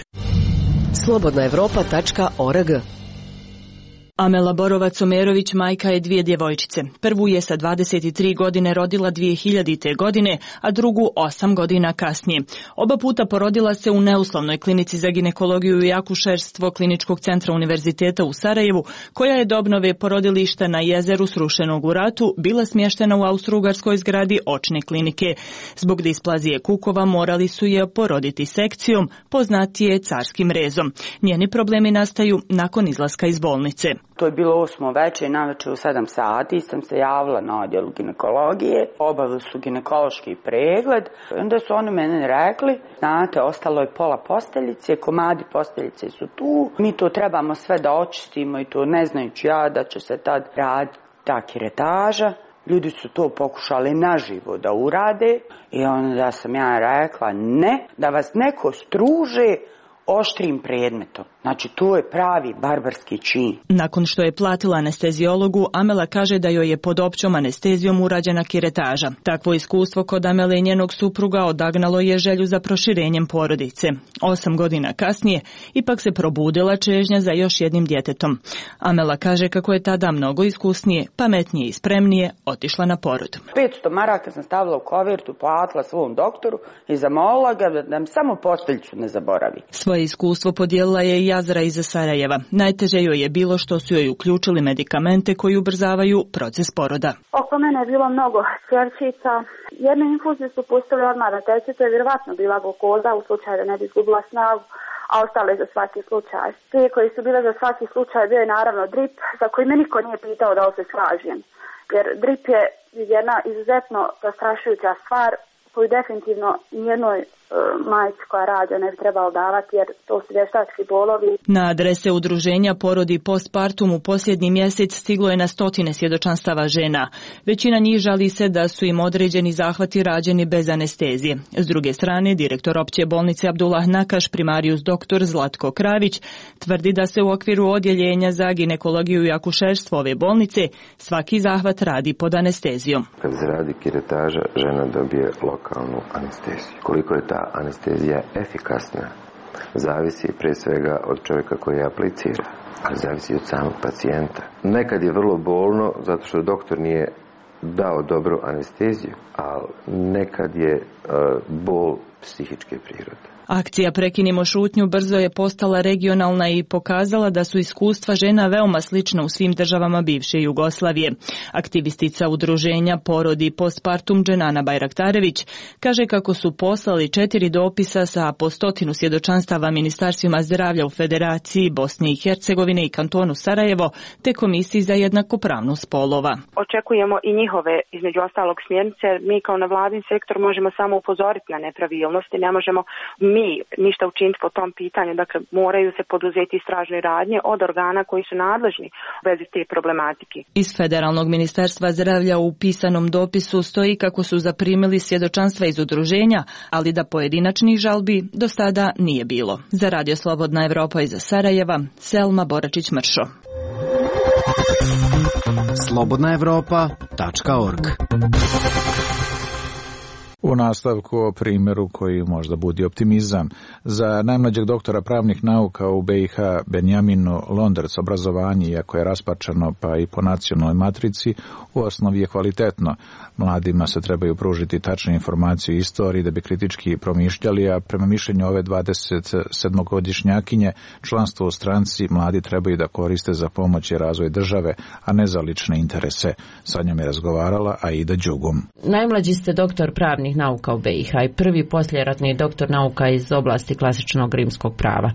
slobodnaevropa.org. Amela Borovac-Omerović majka je dvije djevojčice. Prvu je sa 23 godine rodila 2000. godine, a drugu 8 godina kasnije. Oba puta porodila se u neuslovnoj klinici za ginekologiju i akušerstvo Kliničkog centra Univerziteta u Sarajevu, koja je do obnove porodilišta na jezeru srušenog u ratu bila smještena u austro-ugarskoj zgradi očne klinike. Zbog displazije kukova morali su je poroditi sekcijom, poznatije carskim rezom. Njeni problemi nastaju nakon izlaska iz bolnice. To je bilo 8 večer, navečer u 7 sati sam se javila na odjelu ginekologije. Obavili su ginekološki pregled. Onda su oni meni rekli, znate, ostalo je pola posteljice, komadi posteljice su tu. Mi to trebamo sve da očistimo i to ne znajući ja da će se tad raditi ta kiretaža. Ljudi su to pokušali naživo da urade i onda sam ja rekla ne, da vas neko struže oštrim predmetom. Znači, to je pravi barbarski čin. Nakon što je platila anestezijologu, Amela kaže da joj je pod općom anestezijom urađena kiretaža. Takvo iskustvo kod Amele i njenog supruga odagnalo je želju za proširenjem porodice. 8 godina kasnije, ipak se probudila čežnja za još jednim djetetom. Amela kaže kako je tada mnogo iskusnije, pametnije i spremnije otišla na porod. 500 maraka sam stavila u kovertu, platila svom doktoru i zamolila ga da mi samo posteljicu ne zaboravi. Svoje iskustvo podijelila je i Azra iz Sarajeva. Najteže joj je bilo što su joj uključili medikamente koji ubrzavaju proces poroda. Oko mene je bilo mnogo čerčica. Jedne infuzije su pustili odmah na teci, to je vjerovatno bila glukoza u slučaju da ne bi izgubila snagu, a ostale za svaki slučaj. Te koji su bile za svaki slučaj bio je naravno drip, za koji me niko nije pitao da li se slažem. Jer drip je jedna izuzetno zastrašujuća stvar koju definitivno nijednoj majci koja rađa ne bi trebalo davati, jer to su vještački bolovi. Na adrese udruženja Porodi postpartum u posljednji mjesec stiglo je na stotine svjedočanstava žena. Većina njih žali se da su im određeni zahvati rađeni bez anestezije. S druge strane, direktor opće bolnice Abdullah Nakaš, primarijus dr. Zlatko Kravić, tvrdi da se u okviru odjeljenja za ginekologiju i akušerstvo ove bolnice svaki zahvat radi pod anestezijom. Kad se radi kiretaža, žena dobije lokalnu anesteziju. Koliko je ta anestezija efikasna, zavisi prije svega od čovjeka koji je aplicira, ali zavisi od samog pacijenta. Nekad je vrlo bolno zato što doktor nije dao dobru anesteziju, ali nekad je bol psihičke prirode. Akcija Prekinimo šutnju brzo je postala regionalna i pokazala da su iskustva žena veoma slična u svim državama bivše Jugoslavije. Aktivistica udruženja Porodi postpartum Dženana Bajraktarević kaže kako su poslali 4 dopisa sa po 100 svjedočanstava ministarstvima zdravlja u Federaciji Bosne i Hercegovine i kantonu Sarajevo te Komisiji za jednakopravnost spolova. Očekujemo i njihove, između ostalog, smjernice. Mi kao nevladin sektor možemo samo upozoriti na nepravilnosti, ne možemo mi ništa učiniti po tom pitanju, dakle moraju se poduzeti istražne radnje od organa koji su nadležni u vezi te problematike. Iz Federalnog ministarstva zdravlja u pisanom dopisu stoji kako su zaprimili svjedočanstva iz udruženja, ali da pojedinačnih žalbi do sada nije bilo. Za Radio Slobodna Evropa iz Sarajeva, Selma Boračić-Mršo. slobodnaevropa.org. U nastavku o primjeru koji možda budi optimizam. Za najmlađeg doktora pravnih nauka u BiH Benjaminu Londrec obrazovanje, iako je rasparčano pa i po nacionalnoj matrici, u osnovi je kvalitetno. Mladima se trebaju pružiti tačne informacije o istoriji da bi kritički promišljali, a prema mišljenju ove 27-godišnjakinje članstvo u stranci mladi trebaju da koriste za pomoć i razvoj države, a ne za lične interese. Sa njom je razgovarala Aida Đugum. Najmlađi ste doktor pravnih nauka u BiH i prvi poslijeratni doktor nauka iz oblasti klasičnog rimskog prava.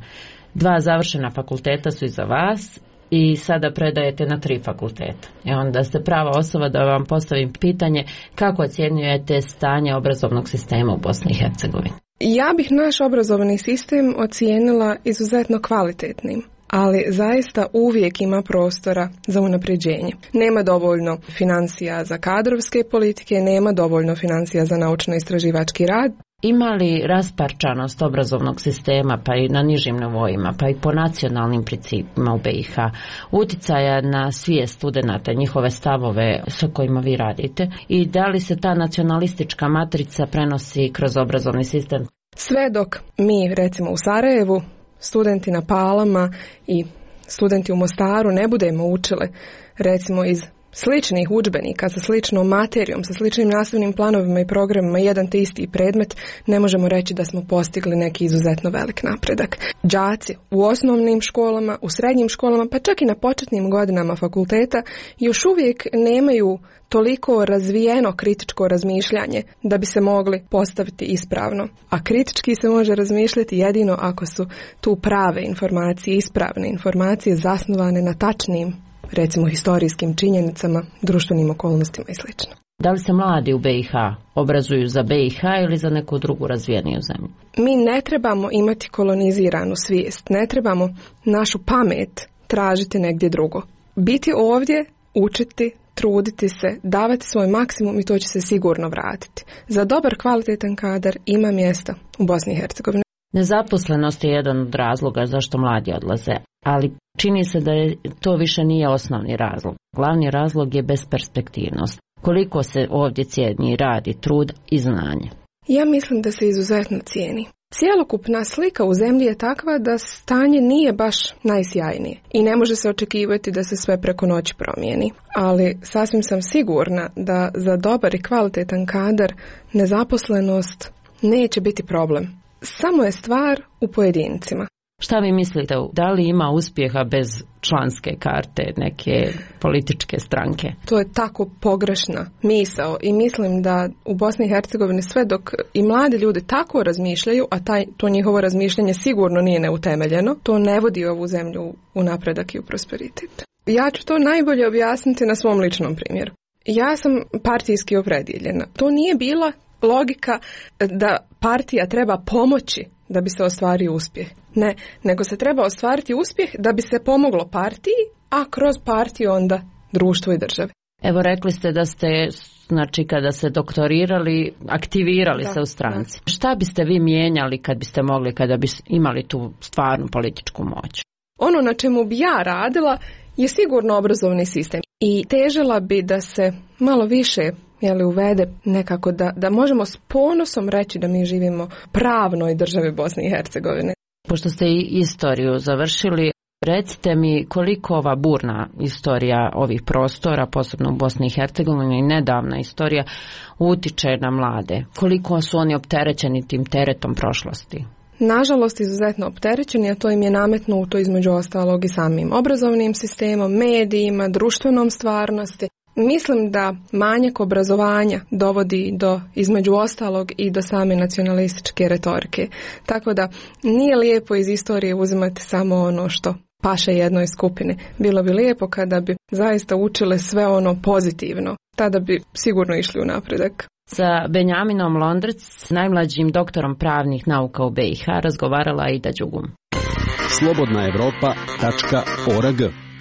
2 završena fakulteta su iza vas i sada predajete na 3 fakulteta. I onda ste prava osoba da vam postavim pitanje kako ocjenjujete stanje obrazovnog sistema u Bosni i Hercegovini. Ja bih naš obrazovni sistem ocijenila izuzetno kvalitetnim, ali zaista uvijek ima prostora za unapređenje. Nema dovoljno financija za kadrovske politike, nema dovoljno financija za naučno-istraživački rad. Ima li rasparčanost obrazovnog sistema, pa i na nižim nivoima, pa i po nacionalnim principima u BiH, uticaja na svijest studenata, njihove stavove sa kojima vi radite, i da li se ta nacionalistička matrica prenosi kroz obrazovni sistem? Sve dok mi, recimo u Sarajevu, studenti na Palama i studenti u Mostaru ne budemo učili, recimo iz sličnih udžbenika, sa sličnom materijom, sa sličnim nastavnim planovima i programima, jedan te isti predmet, ne možemo reći da smo postigli neki izuzetno velik napredak. Đaci u osnovnim školama, u srednjim školama, pa čak i na početnim godinama fakulteta još uvijek nemaju toliko razvijeno kritičko razmišljanje da bi se mogli postaviti ispravno. A kritički se može razmišljati jedino ako su tu prave informacije, ispravne informacije zasnovane na tačnim, recimo historijskim činjenicama, društvenim okolnostima i sl. Da li se mladi u BiH obrazuju za BiH ili za neku drugu razvijeniju zemlju? Mi ne trebamo imati koloniziranu svijest, ne trebamo našu pamet tražiti negdje drugo. Biti ovdje, učiti, truditi se, davati svoj maksimum i to će se sigurno vratiti. Za dobar, kvalitetan kadar ima mjesta u Bosni i Hercegovini. Nezaposlenost je jedan od razloga zašto mladi odlaze, ali čini se da to više nije osnovni razlog. Glavni razlog je besperspektivnost. Koliko se ovdje cijeni rad i trud i znanje? Ja mislim da se izuzetno cijeni. Cjelokupna slika u zemlji je takva da stanje nije baš najsjajnije i ne može se očekivati da se sve preko noći promijeni. Ali sasvim sam sigurna da za dobar i kvalitetan kadar nezaposlenost neće biti problem. Samo je stvar u pojedincima. Šta vi mislite, da li ima uspjeha bez članske karte neke političke stranke? To je tako pogrešna misao i mislim da u Bosni i Hercegovini sve dok i mladi ljudi tako razmišljaju, a to njihovo razmišljanje sigurno nije neutemeljeno, to ne vodi ovu zemlju u napredak i u prosperitet. Ja ću to najbolje objasniti na svom ličnom primjeru. Ja sam partijski opredjeljena. To nije bila logika da partija treba pomoći da bi se ostvario uspjeh. Ne, nego se treba ostvariti uspjeh da bi se pomoglo partiji, a kroz partiju onda društvu i državi. Evo, rekli ste da ste, znači, kada se doktorirali, aktivirali se u stranci. Šta biste vi mijenjali kad biste mogli, kada bi imali tu stvarnu političku moć? Ono na čemu bi ja radila je sigurno obrazovni sistem. I težila bi da se malo više uvede nekako da možemo s ponosom reći da mi živimo u pravnoj državi Bosne i Hercegovine. Pošto ste i istoriju završili, recite mi koliko ova burna istorija ovih prostora, posebno u Bosni i Hercegovini, i nedavna istorija, utiče na mlade. Koliko su oni opterećeni tim teretom prošlosti? Nažalost, izuzetno opterećeni, a to im je nametnuto između ostalog i samim obrazovnim sistemom, medijima, društvenom stvarnosti. Mislim da manjak obrazovanja dovodi do, između ostalog, i do same nacionalističke retorike. Tako da nije lijepo iz istorije uzimati samo ono što paše jednoj skupini. Bilo bi lijepo kada bi zaista učile sve ono pozitivno. Tada bi sigurno išli u napredak. Sa Benjaminom Londrec, najmlađim doktorom pravnih nauka u BiH, razgovarala Aida Đugum. Slobodnaevropa.org.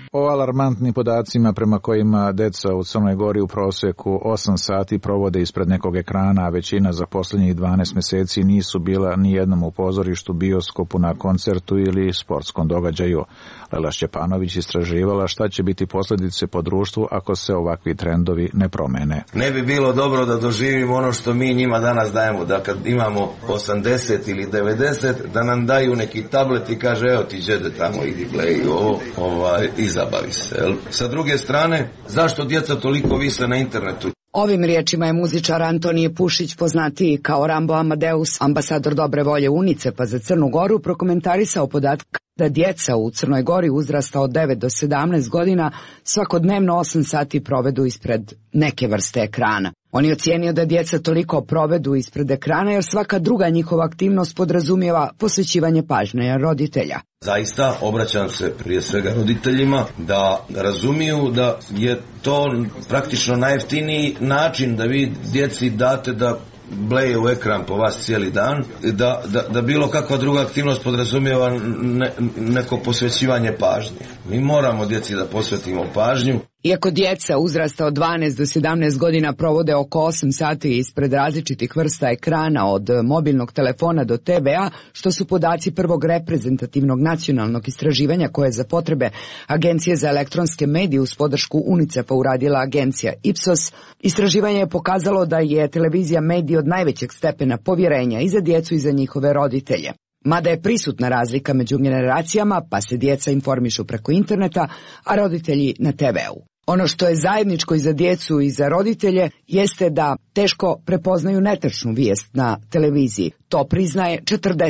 O alarmantnim podacima prema kojima deca u Crnoj Gori u proseku 8 sati provode ispred nekog ekrana, a većina za posljednjih 12 mjeseci nisu bila ni jednom u pozorištu, bioskopu, na koncertu ili sportskom događaju. Lela Šćepanović istraživala šta će biti posljedice po društvu ako se ovakvi trendovi ne promene. Ne bi bilo dobro da doživimo ono što mi njima danas dajemo, da kad imamo 80 ili 90, da nam daju neki tablet i kaže evo ti đede tamo, idi play ovo, i zabavi se. Sa druge strane, zašto djeca toliko vise na internetu? Ovim riječima je muzičar Antonije Pušić, poznatiji kao Rambo Amadeus, ambasador dobre volje UNICEF-a za Crnu Goru, prokomentarisao podatak da djeca u Crnoj Gori uzrasta od 9 do 17 godina svakodnevno 8 sati provedu ispred neke vrste ekrana. On je ocijenio da djeca toliko provedu ispred ekrana jer svaka druga njihova aktivnost podrazumijeva posvećivanje pažnje roditelja. Zaista obraćam se prije svega roditeljima da razumiju da je to praktično najjeftiniji način da vi djeci date da bleje u ekran po vas cijeli dan, da bilo kakva druga aktivnost podrazumijeva neko posvećivanje pažnje. Mi moramo djeci da posvetimo pažnju. Iako djeca uzrasta od 12 do 17 godina provode oko 8 sati ispred različitih vrsta ekrana od mobilnog telefona do TV-a, što su podaci prvog reprezentativnog nacionalnog istraživanja koje za potrebe Agencije za elektronske medije uz podršku UNICEF-a uradila agencija Ipsos, istraživanje je pokazalo da je televizija medij od najvećeg stepena povjerenja i za djecu i za njihove roditelje. Mada je prisutna razlika među generacijama, pa se djeca informišu preko interneta, a roditelji na TV-u. Ono što je zajedničko i za djecu i za roditelje jeste da teško prepoznaju netačnu vijest na televiziji. To priznaje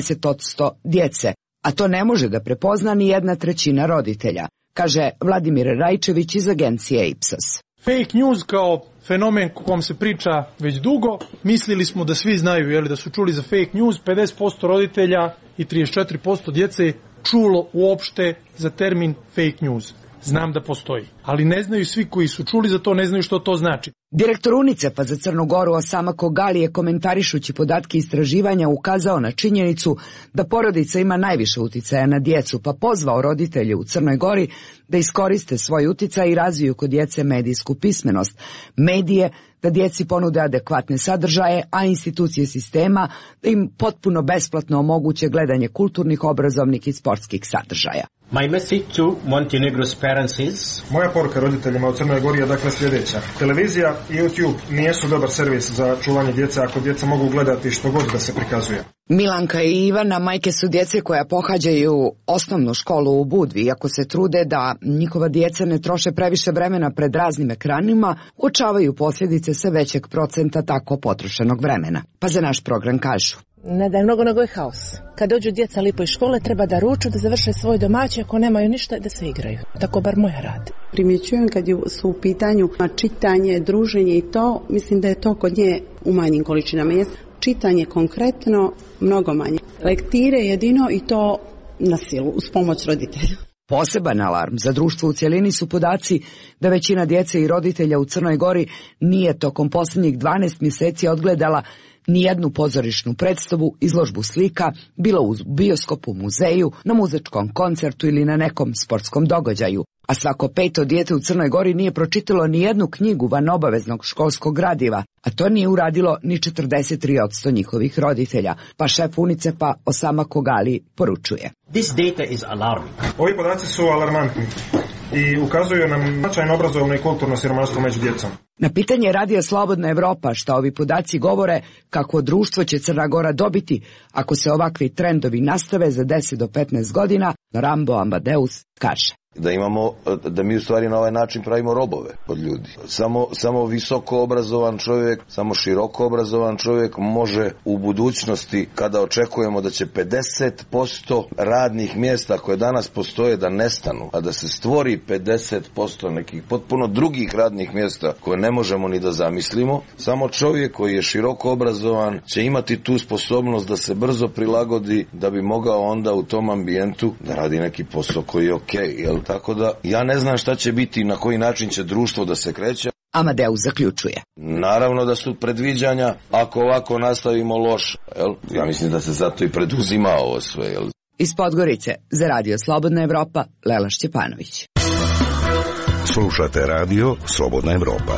40% djece, a to ne može da prepozna ni 1/3 roditelja, kaže Vladimir Rajčević iz agencije Ipsos. Fake news kao fenomen o kom se priča već dugo, mislili smo da svi znaju, da su čuli za fake news, 50% roditelja i 34% djece čulo uopšte za termin fake news. Znam da postoji, ali ne znaju svi koji su čuli za to, ne znaju što to znači. Direktor UNICEF-a za Crnu Goru Osama Kogali je komentarišući podatke istraživanja ukazao na činjenicu da porodica ima najviše uticaja na djecu, pa pozvao roditelje u Crnoj Gori da iskoriste svoj uticaj i razviju kod djece medijsku pismenost, medije, da djeci ponude adekvatne sadržaje, a institucije sistema da im potpuno besplatno omoguće gledanje kulturnih, obrazovnih i sportskih sadržaja. My message to Montenegro's parents is... Moja poruka roditeljima u Crnoj Gori je dakle sljedeća. Televizija i YouTube nijesu dobar servis za čuvanje djece ako djeca mogu gledati što god da se prikazuje. Milanka i Ivana majke su djece koja pohađaju osnovnu školu u Budvi, iako se trude da njihova djeca ne troše previše vremena pred raznim ekranima, uočavaju posljedice sve većeg procenta tako potrošenog vremena. Pa za naš program kažu: ne da je mnogo, nego je haos. Kad dođu djeca lipo iz škole, treba da ruču, da završe svoj domaći, ako nemaju ništa, da se igraju. Tako bar moja radi. Primjećujem kad su u pitanju čitanje, druženje i to, mislim da je to kod nje u manjim količinama. Čitanje konkretno mnogo manje. Lektire jedino i to na silu, uz pomoć roditelja. Poseban alarm za društvo u cjelini su podaci da većina djece i roditelja u Crnoj Gori nije tokom posljednjih 12 mjeseci odgledala nijednu pozorišnu predstavu, izložbu slika, bilo u bioskopu, muzeju, na muzičkom koncertu ili na nekom sportskom događaju. A svako 5. dijete u Crnoj Gori nije pročitalo ni jednu knjigu van obaveznog školskog gradiva, a to nije uradilo ni 43% njihovih roditelja, pa šef UNICEF-a Osama Kogali poručuje: This data is alarming. Ovi podaci su alarmantni i ukazuju nam značajno obrazovno i kulturno siromaštvo među djecom. Na pitanje Radija Slobodna Evropa šta ovi podaci govore, kakvo društvo će Crna Gora dobiti ako se ovakvi trendovi nastave za 10 do 15 godina, Rambo Amadeus kaže: da mi u stvari na ovaj način pravimo robove od ljudi. Samo visoko obrazovan čovjek, samo široko obrazovan čovjek može u budućnosti, kada očekujemo da će 50% radnih mjesta koje danas postoje da nestanu, a da se stvori 50% nekih potpuno drugih radnih mjesta koje ne možemo ni da zamislimo, samo čovjek koji je široko obrazovan će imati tu sposobnost da se brzo prilagodi, da bi mogao onda u tom ambijentu da radi neki posao koji je okej, jel? Tako da ja ne znam šta će biti, na koji način će društvo da se kreće. Amadeus zaključuje: naravno da su predviđanja, ako ovako nastavimo loš, jel? Ja mislim da se zato i preduzima ovo sve, jel? Iz Podgorice za Radio Slobodna Evropa, Lela Šćepanović. Slušate radio Slobodna Evropa.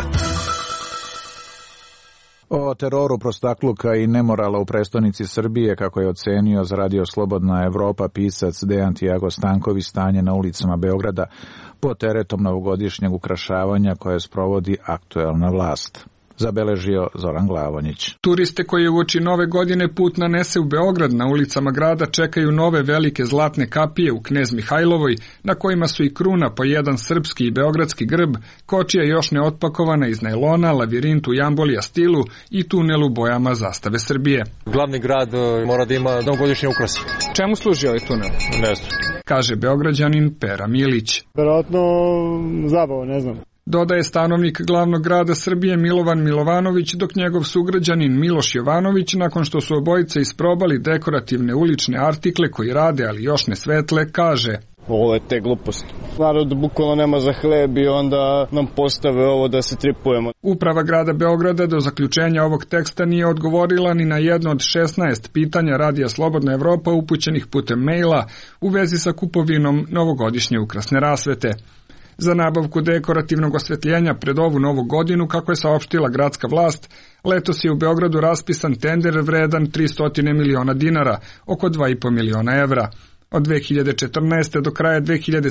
O teroru, prostakluka i nemorala u prestonici Srbije, kako je ocenio za radio Slobodna Evropa pisac Dejan Tiago Stanković, stanje na ulicama Beograda pod teretom novogodišnjeg ukrašavanja koje sprovodi aktuelna vlast. Zabeležio Zoran Glavonjić. Turiste koji uoči nove godine put nanese u Beograd, na ulicama grada čekaju nove velike zlatne kapije u Knez Mihajlovoj, na kojima su i kruna po jedan srpski i beogradski grb, kočija još neotpakovana iz najlona, lavirint u jambolija stilu i tunel u bojama zastave Srbije. Glavni grad mora da ima novogodišnje ukrase. Čemu služi ovaj tunel? Ne znam. Kaže Beograđanin Pera Milić. Verovatno zabava, ne znam. Dodaje stanovnik glavnog grada Srbije Milovan Milovanović, dok njegov sugrađanin Miloš Jovanović, nakon što su obojice isprobali dekorativne ulične artikle koji rade, ali još ne svetle, kaže: Ovo je te gluposti. Narod bukvalno nema za hleb i onda nam postave ovo da se tripujemo. Uprava grada Beograda do zaključenja ovog teksta nije odgovorila ni na jedno od 16 pitanja Radija Slobodna Evropa upućenih putem maila u vezi sa kupovinom novogodišnje ukrasne rasvete. Za nabavku dekorativnog osvetljenja pred ovu novu godinu, kako je saopštila gradska vlast, letos je u Beogradu raspisan tender vredan 300 miliona dinara, oko 2,5 miliona evra. Od 2014. do kraja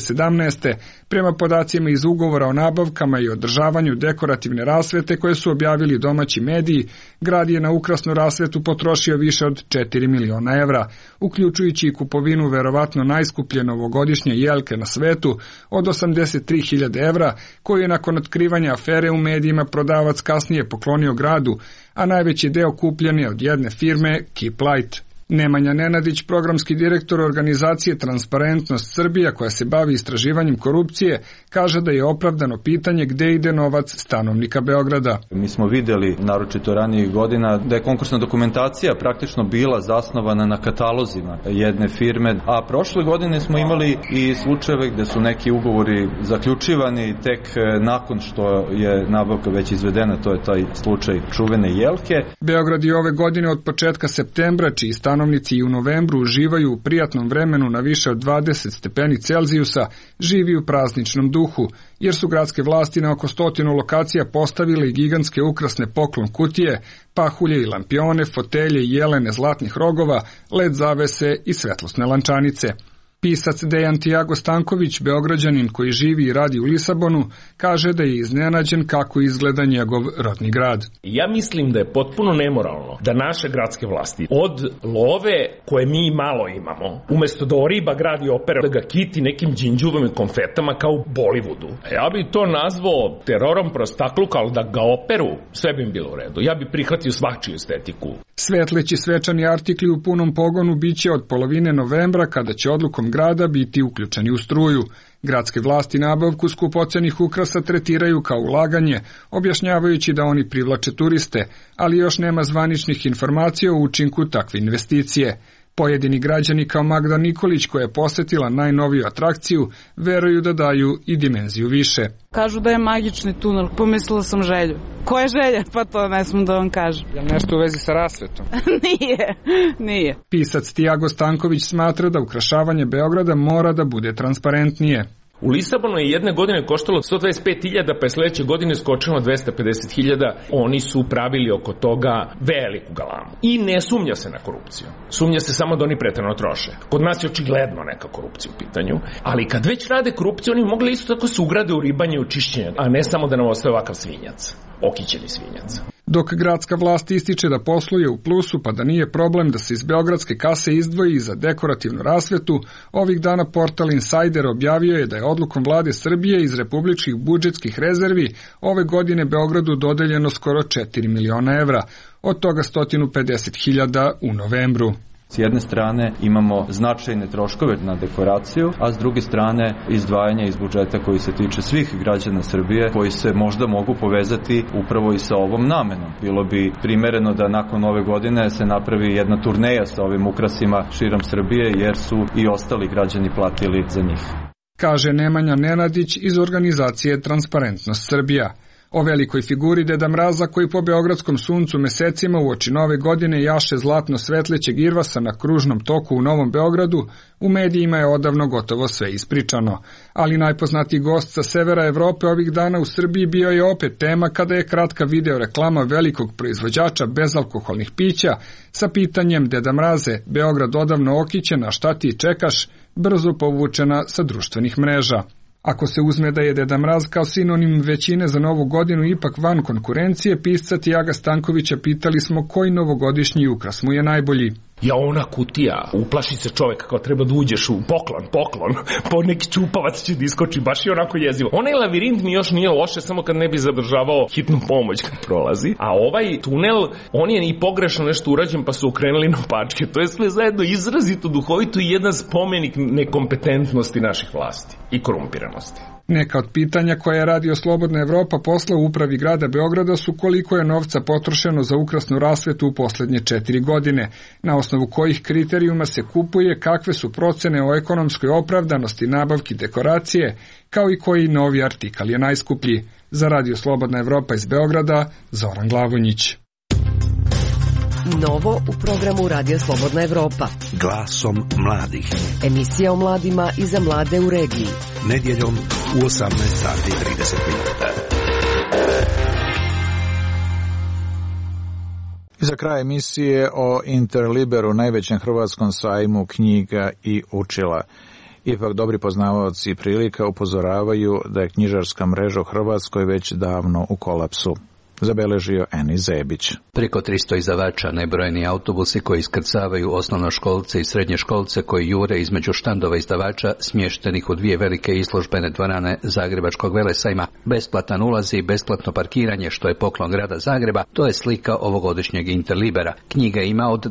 2017. prema podacima iz ugovora o nabavkama i održavanju dekorativne rasvete koje su objavili domaći mediji, grad je na ukrasnu rasvetu potrošio više od 4 miliona evra, uključujući i kupovinu verovatno najskuplje novogodišnje jelke na svetu od 83.000 evra, koju je nakon otkrivanja afere u medijima prodavac kasnije poklonio gradu, a najveći deo kupljen je od jedne firme Keep Light. Nemanja Nenadić, programski direktor organizacije Transparentnost Srbija, koja se bavi istraživanjem korupcije, kaže da je opravdano pitanje gde ide novac stanovnika Beograda. Mi smo videli, naročito ranijih godina, da je konkursna dokumentacija praktično bila zasnovana na katalozima jedne firme, a prošle godine smo imali i slučajeve gde su neki ugovori zaključivani tek nakon što je nabavka već izvedena, to je taj slučaj čuvene jelke. Beograd je ove godine od početka septembra, čiji stanovnici i u novembru uživaju u prijatnom vremenu na više od 20 stepeni Celzijusa, živi u prazničnom duhu, jer su gradske vlasti na oko 100 lokacija postavile gigantske ukrasne poklon kutije, pahulje i lampione, fotelje i jelene zlatnih rogova, led zavese i svetlosne lančanice. Pisac Dejan Tiago Stanković, Beograđanin koji živi i radi u Lisabonu, kaže da je iznenađen kako izgleda njegov rodni grad. Ja mislim da je potpuno nemoralno da naše gradske vlasti od love koje mi malo imamo, umesto da oriba gradi opera, da ga kiti nekim đinđuvom i konfetama kao u Bollywoodu. Ja bi to nazvao terorom prostakluka, ali da ga operu, sve bi im bilo u redu. Ja bi prihvatio svačiju estetiku. Svetleći svečani artikli u punom pogonu biće od polovine novembra, kada će odlukom grada biti uključeni u struju. Gradske vlasti nabavku skupocenih ukrasa tretiraju kao ulaganje, objašnjavajući da oni privlače turiste, ali još nema zvaničnih informacija o učinku takve investicije. Pojedini građani kao Magda Nikolić, koja je posetila najnoviju atrakciju, veruju da daju i dimenziju više. Kažu da je magični tunel, pomislila sam Želju. Ko je Želja? Pa to ne smijem da vam kažem. Je li nešto u vezi sa rasvetom? Nije. Pisac Tiago Stanković smatra da ukrašavanje Beograda mora da bude transparentnije. U Lisabonu je jedne godine koštalo 125.000, pa je sledeće godine skočilo 250.000. Oni su pravili oko toga veliku galamu. I ne sumnja se na korupciju. Sumnja se samo da oni preterano troše. Kod nas je očigledno neka korupcija u pitanju. Ali kad već rade korupciju, oni mogli isto tako se ugrade u ribanje i u čišćenje, a ne samo da nam ostaje ovakav svinjac. Okićeni svinjac. Dok gradska vlast ističe da posluje u plusu, pa da nije problem da se iz beogradske kase izdvoji za dekorativnu rasvetu, ovih dana portal Insider objavio je da je odlukom vlade Srbije iz republičkih budžetskih rezervi ove godine Beogradu dodeljeno skoro 4 miliona evra, od toga 150.000 u novembru. S jedne strane imamo značajne troškove na dekoraciju, a s druge strane izdvajanja iz budžeta koji se tiče svih građana Srbije, koji se možda mogu povezati upravo i sa ovom namenom. Bilo bi primereno da nakon ove godine se napravi jedna turneja sa ovim ukrasima širom Srbije, jer su i ostali građani platili za njih. Kaže Nemanja Nenadić iz organizacije Transparentnost Srbija. O velikoj figuri Deda Mraza koji po beogradskom suncu mesecima uoči nove godine jaše zlatno svetlećeg irvasa na kružnom toku u Novom Beogradu, u medijima je odavno gotovo sve ispričano. Ali najpoznatiji gost sa severa Evrope ovih dana u Srbiji bio je opet tema kada je kratka video reklama velikog proizvođača bezalkoholnih pića sa pitanjem Deda Mraze, Beograd odavno okićen, a šta ti čekaš, brzo povučena sa društvenih mreža. Ako se uzme da je Deda Mraz kao sinonim većine za novu godinu ipak van konkurencije, pisca Tiaga Stankovića pitali smo koji novogodišnji ukras mu je najbolji. Ja, ona kutija, uplaši se čovjek kao treba da uđeš u poklon, po neki čupavac će da iskoči, baš je onako jezivo. Onaj lavirint mi još nije loše, samo kad ne bi zadržavao hitnu pomoć kad prolazi, a ovaj tunel, on je i pogrešno nešto urađen pa su okrenuli na pačke. To je sve zajedno izrazito duhovito i jedan spomenik nekompetentnosti naših vlasti i korumpiranosti. Neka od pitanja koje je Radio Slobodna Evropa poslao upravi grada Beograda su koliko je novca potrošeno za ukrasnu rasvetu u posljednje 4 godine, na osnovu kojih kriterijuma se kupuje, kakve su procene o ekonomskoj opravdanosti nabavki dekoracije, kao i koji novi artikal je najskuplji. Za Radio Slobodna Evropa iz Beograda, Zoran Glavonjić. Novo u programu Radio Slobodna Evropa. Glasom mladih. Emisija o mladima i za mlade u regiji. Nedjeljom u 18:30 minuta. I za kraj emisije o Interliberu, najvećem hrvatskom sajmu knjiga i učila. Ipak dobri poznavaoci prilika upozoravaju da je knjižarska mreža u Hrvatskoj već davno u kolapsu. Zabeležio Eni Zebić. Preko 300 izdavača, nebrojeni autobusi koji iskrcavaju osnovnoškolce i srednjoškolce koji jure između štandova izdavača smještenih u 2 velike izložbene dvorane Zagrebačkog velesajma, besplatan ulaz i besplatno parkiranje, što je poklon grada Zagreba, to je slika ovogodišnjeg Interlibera. Knjiga ima od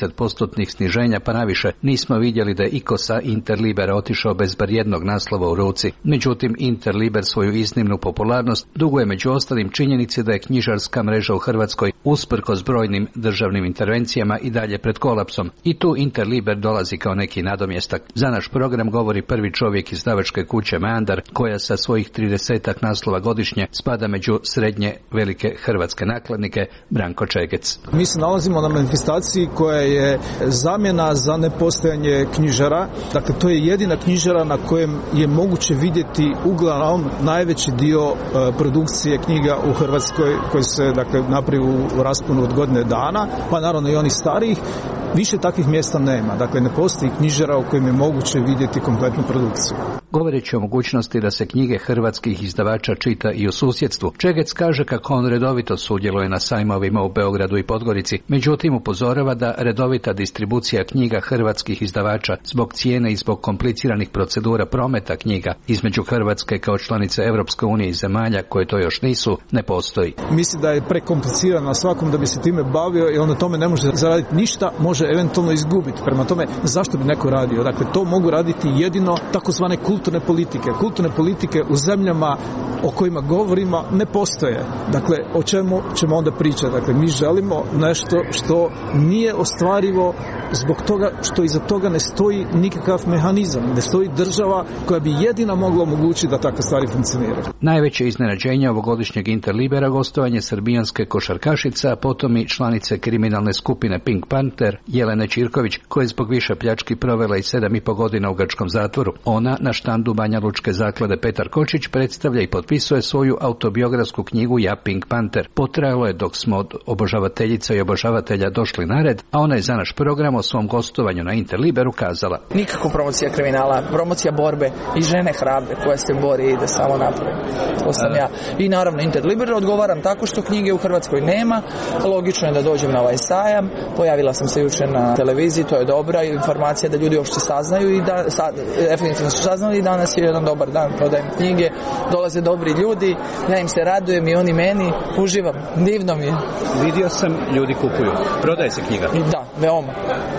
90% sniženja pa naviše. Nismo vidjeli da je iko sa Interlibera otišao bez bar jednog naslova u ruci. Međutim, Interliber svoju iznimnu popularnost duguje među ostalim činjenici da je knjižarska mreža u Hrvatskoj usprkos brojnim državnim intervencijama i dalje pred kolapsom. I tu Interliber dolazi kao neki nadomjestak. Za naš program govori prvi čovjek izdavačke kuće Meandar, koja sa svojih 30-ak naslova godišnje spada među srednje velike hrvatske nakladnike, Branko Čegec. Mi se nalazimo na manifestaciji koja je zamjena za nepostojanje knjižara. Dakle, to je jedina knjižara na kojem je moguće vidjeti uglavnom najveći dio produkcije knjiga u Hrvatskoj koji se napravi u rasponu od godine dana, pa naravno i onih starijih. Više takvih mjesta nema. Dakle, ne postoji knjižara u kojem je moguće vidjeti kompletnu produkciju. Govoreći o mogućnosti da se knjige hrvatskih izdavača čita i u susjedstvu, Čegec kaže kako on redovito sudjeluje na sajmovima u Beogradu i Podgorici, međutim upozorava da redovita distribucija knjiga hrvatskih izdavača zbog cijene i zbog kompliciranih procedura prometa knjiga između Hrvatske kao članice Europske unije i zemalja koje to još nisu, ne postoji. Mislim da je prekomplicirano svakom da bi se time bavio i on na tome ne može zaraditi ništa, može eventualno izgubiti. Prema tome, zašto bi neko radio? Dakle, to mogu raditi jedino takozvane kulturne politike. Kulturne politike u zemljama o kojima govorimo ne postoje. Dakle, o čemu ćemo onda pričati? Dakle, mi želimo nešto što nije ostvarivo zbog toga što iza toga ne stoji nikakav mehanizam, ne stoji država koja bi jedina mogla omogućiti da takve stvari funkcioniraju. Najveće iznenađenje ovogodišnjeg Interlibera gostovanje srbijanske košarkašice, a potom i članice kriminalne skupine Pink Panther, Jelene Čirković, koja je zbog više pljački provela i 7,5 godina u grčkom zatvoru. Ona na štandu Banja Lučke zaklade Petar Kočić predstavlja i potpisuje svoju autobiografsku knjigu Ja Pink Panther. Potrajalo je dok smo od obožavateljica i obožavatelja došli na red, a ona je za naš program o svom gostovanju na Interliberu kazala: nikako promocija kriminala, promocija borbe i žene hrabre koja se bori i ide samo naprijed. To sam ja. I naravno Interliber odgovaram tako što knjige u Hrvatskoj nema, logično je da dođem na ovaj sajam, pojavila sam se jučer na televiziji, to je dobra informacija da ljudi uopšte saznaju i da definitivno su saznali i danas je jedan dobar dan, prodajem knjige, dolaze dobri ljudi, ja im se radujem i oni meni, uživam, divno mi je. Vidio sam, ljudi kupuju. Prodaje se knjiga? Da, veoma.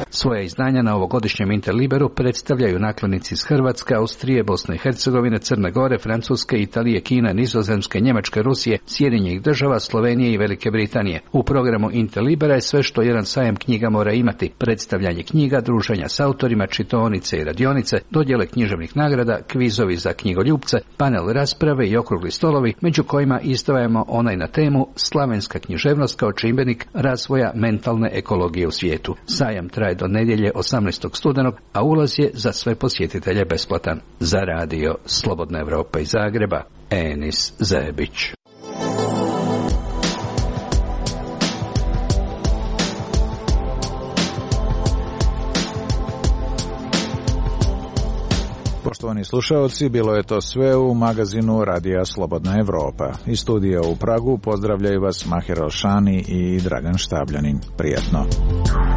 Svoja izdanja na ovogodišnjem Interliberu predstavljaju naklonici iz Hrvatske, Austrije, Bosne i Hercegovine, Crne Gore, Francuske, Italije, Kine, Nizozemske, Njemačke, Rusije, Sjedinjenih Država, Slovenije i Velike Britanije. U programu Interlibera je sve što jedan sajam knjiga mora imati: predstavljanje knjiga, druženja s autorima, čitaonice i radionice, dodjele književnih nagrada, kvizovi za knjigoljupce, panel rasprave i okrugli stolovi, među kojima izdvajamo onaj na temu slavenska književnost kao čimbenik razvoja mentalne ekologije u svijetu. Sajam traje do nedjelje 18. studenog, a ulaz je za sve posjetitelje besplatan. Za radio Slobodna Evropa iz Zagreba, Enis Zebić. Poštovani slušaoci, bilo je to sve u magazinu Radija Slobodna Evropa. Iz studija u Pragu pozdravljaju vas Maher Alšani i Dragan Štabljanin. Prijatno.